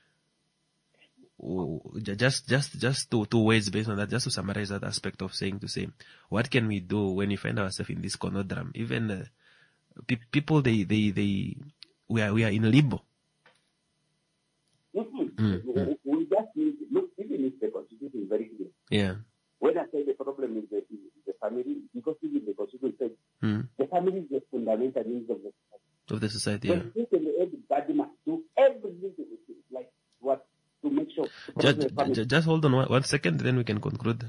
Oh, ju- Just just just two two words based on that, just to summarize that aspect of saying to say what can we do when we find ourselves in this conundrum, even. Uh, Pe- people they, they, they, we are, we are in limbo. Mhm. Mm, we, mm. we just need to look, even if the constitution is very clear. Yeah. When I say the problem is the, is the family, because even the constitution says Mm. the family is the fundamental needs of the society. Of the society, So yeah. basically everybody must do everything to, like what to make sure. to protect the Just, family. just, just hold on one, one second, then we can conclude.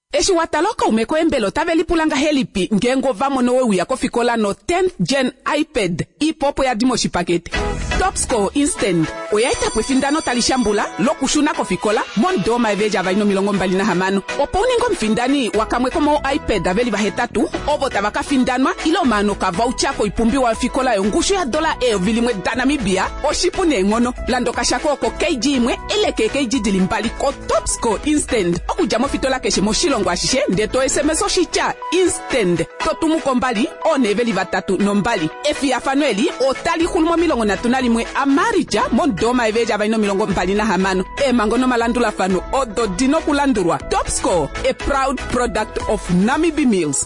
Exiwataloka umekoembelo taveli pulanga helipi ngengo vamo nowe uya kofikola no tenth gen iPad ipopo ya dimo shipakete. Top score instant. Oyaita pwefindano talishambula lokushuna kofikola mondo maeveja vaino milongo mbali na hamano. Opo uningo mfindani wakamwe komo iPad aveli vahetatu ovo tabaka findanwa ilo mano ka voucher ko ipumbi wa fikola yongushu ya dola eo vilimwe danamibia oshipune ngono lando kashako ko K G imwe ele ke K G dilimbali ko top score instant. Okujamo fitola keshe moshilo ngwashishe ndeto S M S oshicha instant totumu kombali oneveli vatatu nombali efi ya fanueli otali hulmo milongo na tunali mwe amarija mondoma eveja vaino milongo mbali na hamano e mangono malandula fano odo dino kulandurwa. Top score, a proud product of Namibi Mills.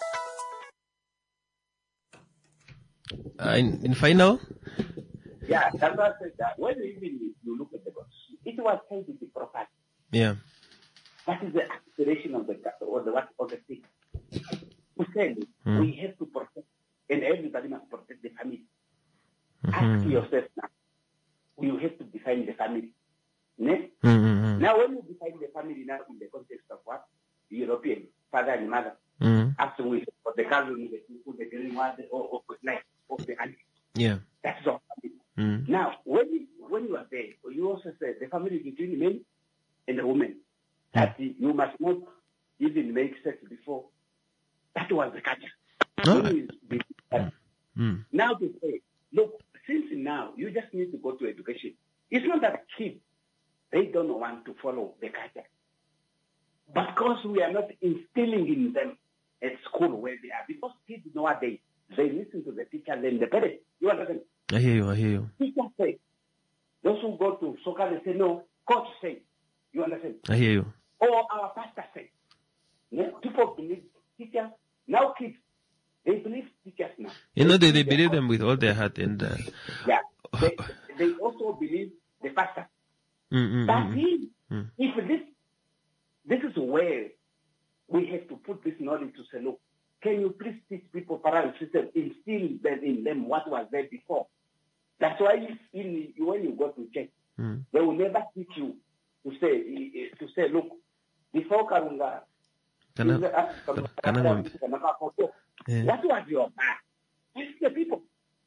Uh, in, in final? Yeah, that's why I said that. When you even you look at the box, it was said to be proper. Yeah. That is the aspiration of the or the what of the thing. To say Mm. we have to protect, and everybody must protect the family. Ask Mhm. yourself now. You have to define the family. Next. Mm-hmm. Now, when you define the family now in the context of what? The European father and mother. Mm. After we for the cousin, the people, the green one, or or like of the auntie. Yeah. That's all family. Mm. Now, when you, when you are there, you also say the family between men and the woman. That you must not even make sex before. That was the culture. No. When you- the- Mm. Now to say, look, since now you just need to go to education. It's not that kids, they don't want to follow the culture. But because we are not instilling in them at school where they are. Because kids nowadays, they listen to the teacher than the parents. You understand? I hear you, I hear you. Teacher say, those who go to soccer, they say, no, coach say. You understand? I hear you. Or our pastor say. Yeah? People believe teachers. Now kids, they believe teachers now. You know, they, they believe them with all their heart and... Uh, Yeah. They, they also believe the pastor. mm, mm, But mm, he, mm. if this, this is where we have to put this knowledge to say, look, can you please teach people parallel system, instill them in them what was there before? That's why if in, when you go to church, Mm. they will never teach you to say, to say, look, before Karunga, Kana- is, uh, kana ng'ombe. Yeah. that was your path. Teach the people.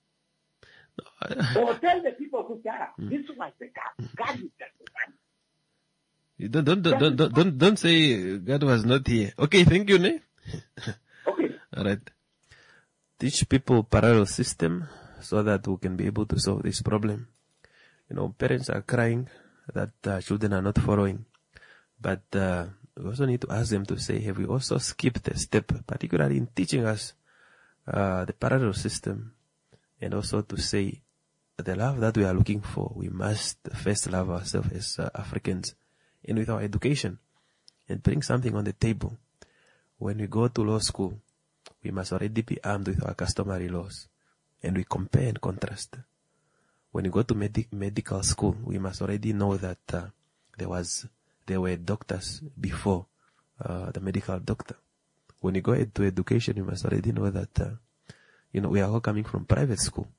Or tell the people who care, this was the God. God is just the God. You don't, don't, don't, don't, don't, don't say God was not here. Okay, thank you, ne? Okay. All right. Teach people parallel system so that we can be able to solve this problem. You know, parents are crying that uh, children are not following. But uh, we also need to ask them to say, have we also skipped a step, particularly in teaching us uh, the parallel system, and also to say the love that we are looking for, we must first love ourselves as uh, Africans, and with our education, and bring something on the table. When we go to law school, we must already be armed with our customary laws, and we compare and contrast. When you go to medi- medical school, we must already know that uh, there was there were doctors before uh, the medical doctor. When you go into education, you must already know that uh, you know we are all coming from private school.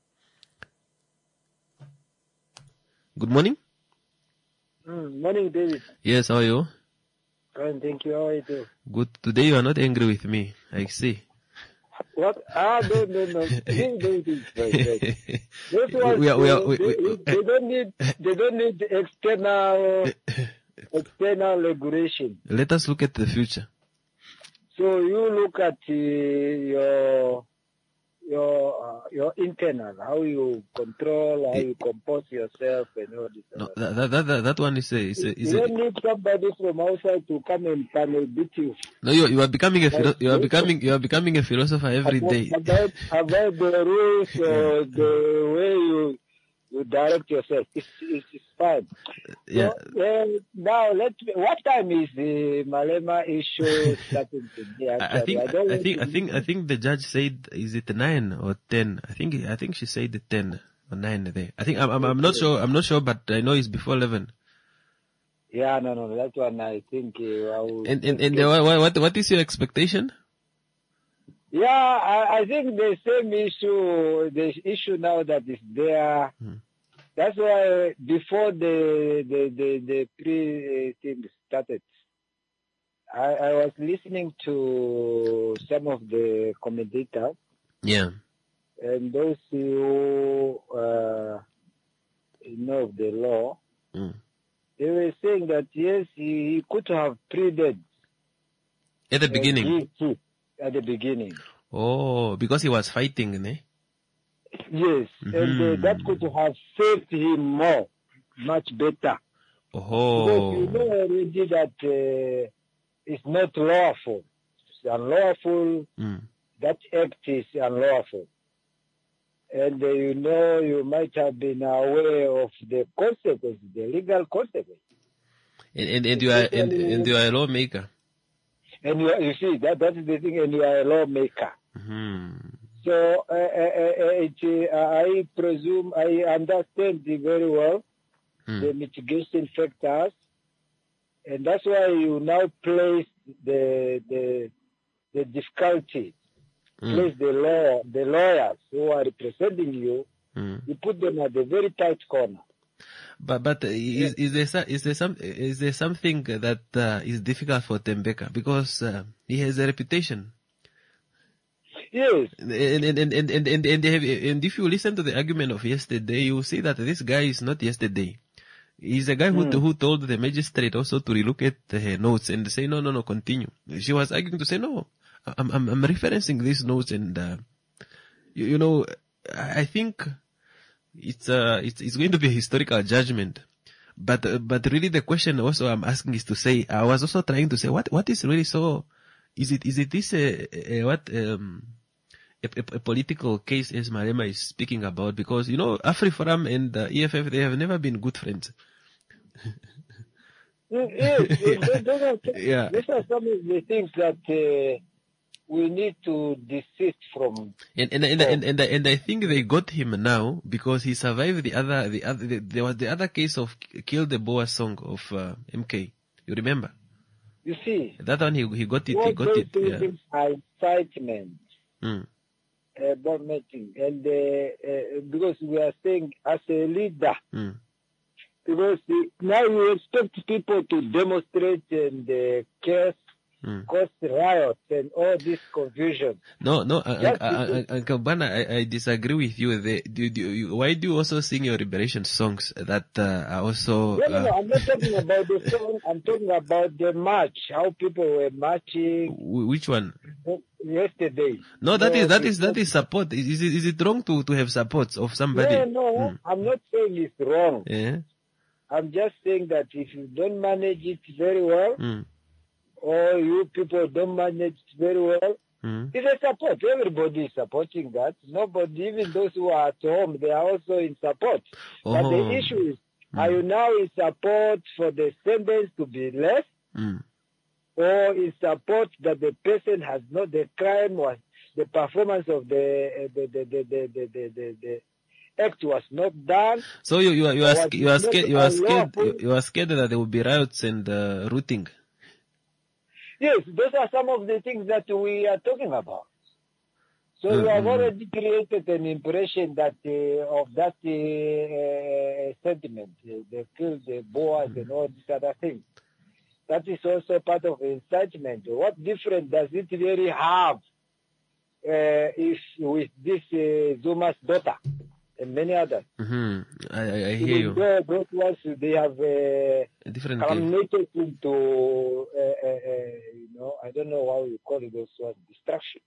Good morning. Mm, morning, David. Yes, how are you? Fine, thank you. How are you doing? Good. Today you are not angry with me, I see. What? Ah, no, no, no. They, they, they, they, Those ones, We are- we are- they, we- they, we- they don't need, they don't need external, external regulation. Let us look at the future. So you look at uh, your, your, uh, your internal, how you control, how you compose yourself, and all this. No, that that that, that, that one is a is a, is You a don't need somebody from outside to come and panel beat you. no. You you are becoming a philo- you are becoming you are becoming a philosopher every day. About, about the rules or the way you you direct yourself. It's, it's, it's fine. Yeah. So, uh, now, let me, what time is the Malema issue starting today? I I think Actually? don't I want think to- I think I think the judge said, is it nine or ten? I think I think she said the ten or nine there. I think I'm I'm, I'm not sure I'm not sure, but I know it's before eleven. Yeah, no, no, that one I think uh, I will. And and and the, what what what is your expectation? Yeah, I, I think the same issue, the issue now that is there. That's why before the the the, the pre uh, thing started, I, I was listening to some of the commentators. Yeah. And those who uh, know the law, mm. they were saying that yes, he, he could have pleaded at the beginning. At the beginning. Oh, because he was fighting, ne? Yes, mm-hmm. and uh, that could have saved him more, much better. Oh. Because you know already that uh, it's not lawful. It's unlawful. Mm. That act is unlawful. And uh, you know, you might have been aware of the consequences, the legal consequences. And, and, and, you, are, and, and you are a lawmaker. And you, are, you see, that, that is the thing, and you are a lawmaker. Mm-hmm. So uh, uh, it, uh, I presume, I understand very well mm. the mitigation factors. And that's why you now place the, the, the difficulty. Mm. Place the law, the lawyers who are representing you, mm. you put them at a very tight corner. But but uh, is, is there some, is there some is there something that uh, is difficult for Tembeka because uh, he has a reputation? Yes. And and and and and and, and, they have, and if you listen to the argument of yesterday, you see that this guy is not yesterday. He's a guy who mm. who told the magistrate also to relook at her notes and say no no no continue. She was arguing to say no. I'm, I'm, I'm referencing these notes and, uh, you, you know, I think it's, uh, it's, it's going to be a historical judgment. But, uh, but really the question also I'm asking is to say, I was also trying to say, what, what is really so, is it, is it this, uh, uh, what, um, a, a, a political case as Marema is speaking about? Because, you know, AfriForum and uh, E F F, they have never been good friends. Yes, yes, those are, yeah. These are some of the things that, uh, we need to desist from. And and and, and and and I think they got him now because he survived the other the other the, there was the other case of Kill the Boer song of uh, M K. You remember? You see, that one he he got it. What He got it. Yeah. Things are incitement, mm. uh, bomb making, and uh, uh, because we are saying as a leader, mm. because uh, now you expect people to demonstrate and uh, care. Mm. Cause riots and all this confusion. No, no, Uncle Bana, I, I disagree with you. The, do, do you. Why do you also sing your liberation songs that uh, are also? No, no, uh, no. I'm not talking about the song. I'm talking about the march. How people were marching. Which one? Yesterday. No, that so, is that is that is support. Is, is it is it wrong to to have supports of somebody? No, no. Mm. I'm not saying it's wrong. Yeah. I'm just saying that if you don't manage it very well. Mm. or you people don't manage very well, mm. it's a support. Everybody is supporting that. Nobody, even those who are at home, they are also in support. Oh. But the issue is, mm. are you now in support for the sentence to be less, mm. or in support that the person has not, the crime was, the performance of the, uh, the, the, the, the, the, the, the, the act was not done. So you, you are, you are, sc- you are scared, you are scared, you, you are scared that there will be riots and uh, looting. Yes, those are some of the things that we are talking about. So mm-hmm. you have already created an impression that uh, of that uh, uh, sentiment, uh, the kill the Boers mm-hmm. and all these other things. That is also part of incitement. What difference does it really have uh, if with this uh, Zuma's daughter and many others? Mm-hmm. I, I, I hear you. Though those ones, they have uh, a different culminated into, uh, uh, uh, you know, I don't know how you call it, those ones, distraction.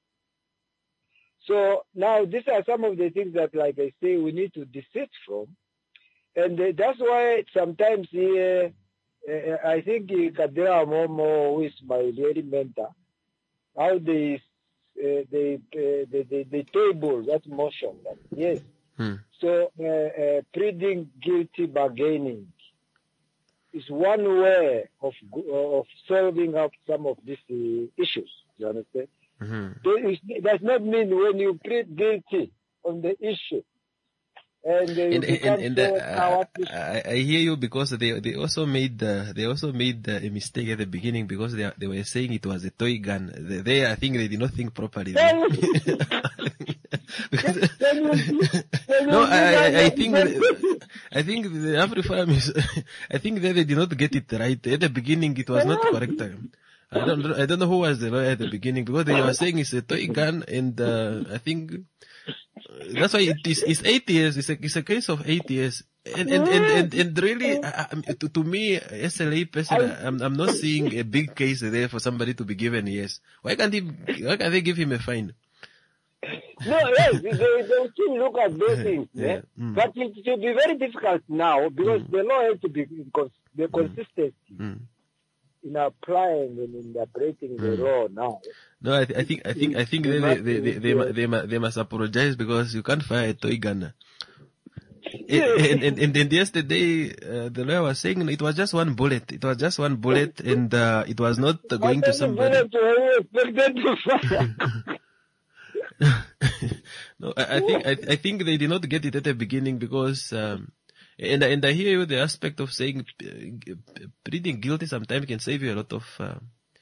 So now these are some of the things that, like I say, we need to desist from. And uh, that's why sometimes uh, uh, I think uh, Kadira Momo, who is my really mentor, how they, uh, they, uh, they, they, they table that motion. That, yes. Hmm. So uh, uh, pleading guilty bargaining is one way of of solving up some of these uh, issues. You understand? Mm-hmm. So it does not mean when you plead guilty on the issue. And, uh, and, and, and so uh, I, I hear you because they they also made uh, they also made uh, a mistake at the beginning because they they were saying it was a toy gun. They, they I think they did not think properly. Because, no, I, I, I think I think the AfriForum is I think that they did not get it right at the beginning. It was not correct. I don't, I don't know who was the lawyer at the beginning because they were saying it's a toy gun, and uh, I think that's why it is. It's eight years. It's a, it's a case of eight years. And and and and, and really, uh, to, to me, as a lay person, I'm I'm not seeing a big case there for somebody to be given yes. Why can't he? Why can't they give him a fine? No, yes, they, they still look at those things. Yeah. eh? Mm. But it will be very difficult now because the law has to be cons- the consistency Mm. in applying and in operating the law now. No, I, th- I think I think I think they they they they, they, mu- they, mu- they must apologize because you can't fire a toy gunner. And, and, and, and yesterday, uh, the lawyer was saying it was just one bullet. It was just one bullet, and uh, it was not uh, going to somebody. No, I, I think I, I think they did not get it at the beginning because, um, and and I hear you the aspect of saying uh, pleading guilty sometimes can save you a lot of uh,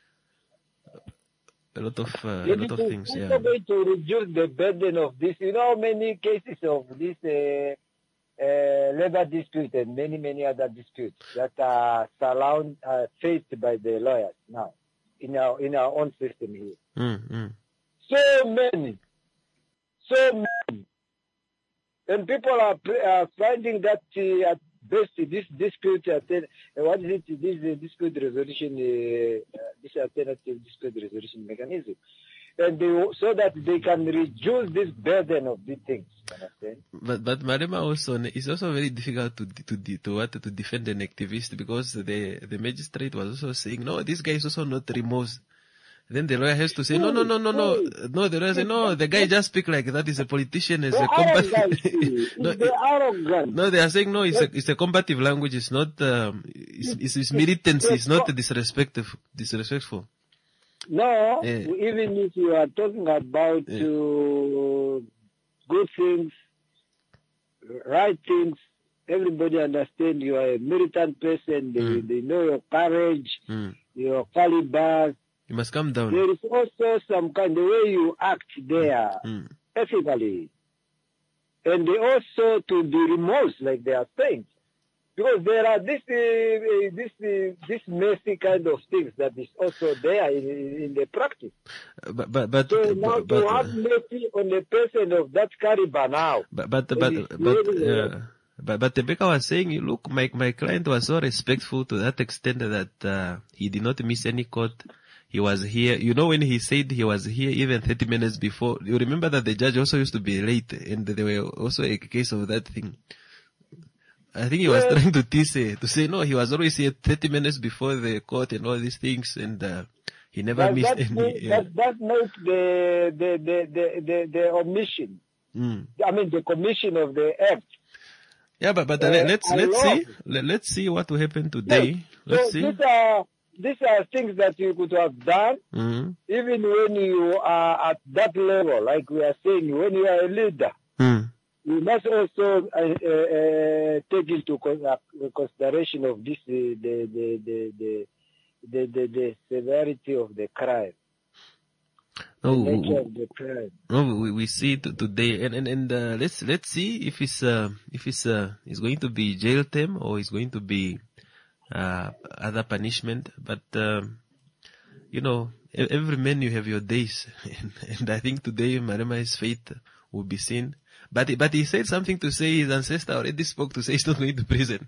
a lot of uh, a lot of things. It's Yeah. going to reduce the burden of this. You know, many cases of this uh, uh, labor dispute and many many other disputes that are surround uh, faced by the lawyers now in our in our own system here. Mm, mm. So many, so many. And people are, are finding that uh, at best this dispute, uh, what is it, this uh, dispute resolution, uh, uh, this alternative dispute resolution mechanism. And they, so that they can reduce this burden of these things. You understand? But but Marema also it's also very difficult to to to to, what, to defend an activist because the the magistrate was also saying no, this guy is also not remorse. Then the lawyer has to say, no, no, no, no, no, no. The lawyer say, no, the guy just speak like that. He's a politician. He's a combative. no, arrogant. no, they are saying, no, it's a, it's a combative language. It's not, um, it's, it's, it's militancy. It's not disrespectful. disrespectful. No, Yeah. even if you are talking about Yeah. uh, good things, right things, everybody understand you are a militant person. They, they know your courage, Mm. your caliber. You must calm down. There is also some kind of way you act there, Mm. ethically. And they also to be remorse, like they are saying. Because there are this, uh, uh, this, uh, this messy kind of things that is also there in, in, in the practice. But but but So now but, but, to have mercy on a person of that caliber now. But but it but is but really, uh, but but Rebecca was saying, look, my my client was so respectful to that extent that uh, he did not miss any court. He was here. You know, when he said he was here even thirty minutes before, you remember that the judge also used to be late, and there were also a case of that thing. I think he was Yeah. trying to tease uh, to say no, he was always here thirty minutes before the court and all these things, and uh, he never that, missed that, any. make- Yeah. that, that makes the, the, the, the, the, the omission, Mm. I mean the commission of the act. Yeah, but but Uh, let- let's I let's love- see let, let's see what will happen today. So Let's see. these are these are things that you could have done Mm. even when you are at that level, like we are saying, when you are a leader. Mm. You must also uh, uh, uh, take into con- uh, consideration of this uh, the, the, the, the, the, the, the severity of the crime, No, the nature w- of the crime. no, we, we see it today, and and, and uh, let's let's see if it's uh, if it's uh, it's going to be jail term or it's going to be uh, other punishment. But um, you know, e- every man you have your days, and, and I think today Marema's fate will be seen. But he, but he said something to say his ancestor already spoke to say he's not going to prison.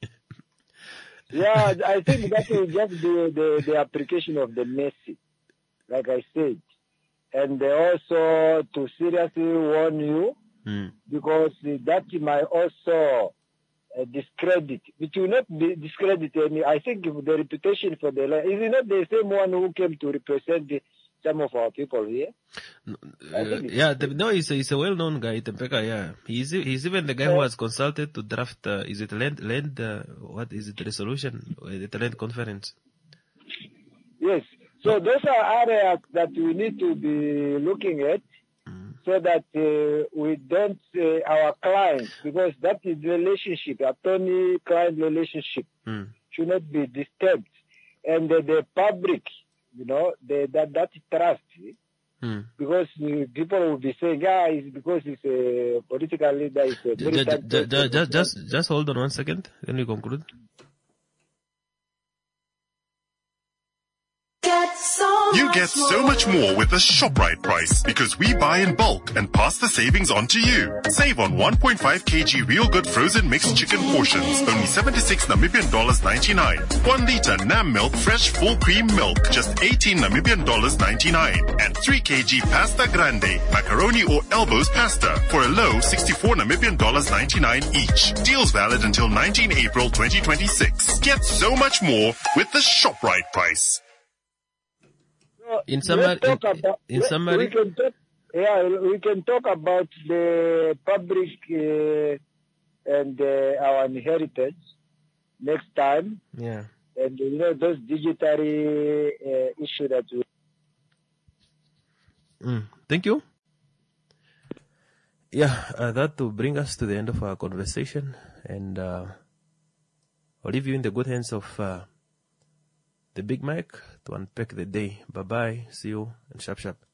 Yeah, I think that will just be the, the application of the mercy, like I said. And they also to seriously warn you, Mm. because uh, that might also uh, discredit, which will not be discredit any. I think if the reputation for the lawyer, is it not the same one who came to represent the, some of our people here? Uh, yeah, the, no, he's a, he's a well-known guy, Tempeka, yeah. He's, he's even the guy who was consulted to draft, uh, is it land, land, uh, what is it, resolution, uh, the land conference? Yes. So those are areas that we need to be looking at, so that uh, we don't, uh, our clients, because that is relationship, attorney-client relationship, Mm. should not be disturbed. And uh, the public, you know, the, that, that trust, Mm. because uh, people will be saying, yeah, it's because it's a political leader, it's a Ju- ju- militant ju- ju- person." Just, just, just hold on one second, then we conclude. Got You get so much more with the ShopRite price because we buy in bulk and pass the savings on to you. Save on one point five kilograms Real Good frozen mixed chicken portions, only seventy-six Namibian dollars ninety-nine. one liter Nam Milk fresh full cream milk, just eighteen Namibian dollars ninety-nine. And three kilograms Pasta Grande, macaroni or Elbows pasta for a low sixty-four Namibian dollars ninety-nine each. Deals valid until nineteenth April twenty twenty-six. Get so much more with the ShopRite price. In summary, in, about, in summary, we can talk, yeah, we can talk about the public uh, and uh, our heritage next time. Yeah. And you know those digital uh, issue that we. Mm, thank you. Yeah, uh, that will bring us to the end of our conversation, and uh, I'll leave you in the good hands of uh, the Big Mike to unpack the day. Bye bye. See you and sharp sharp.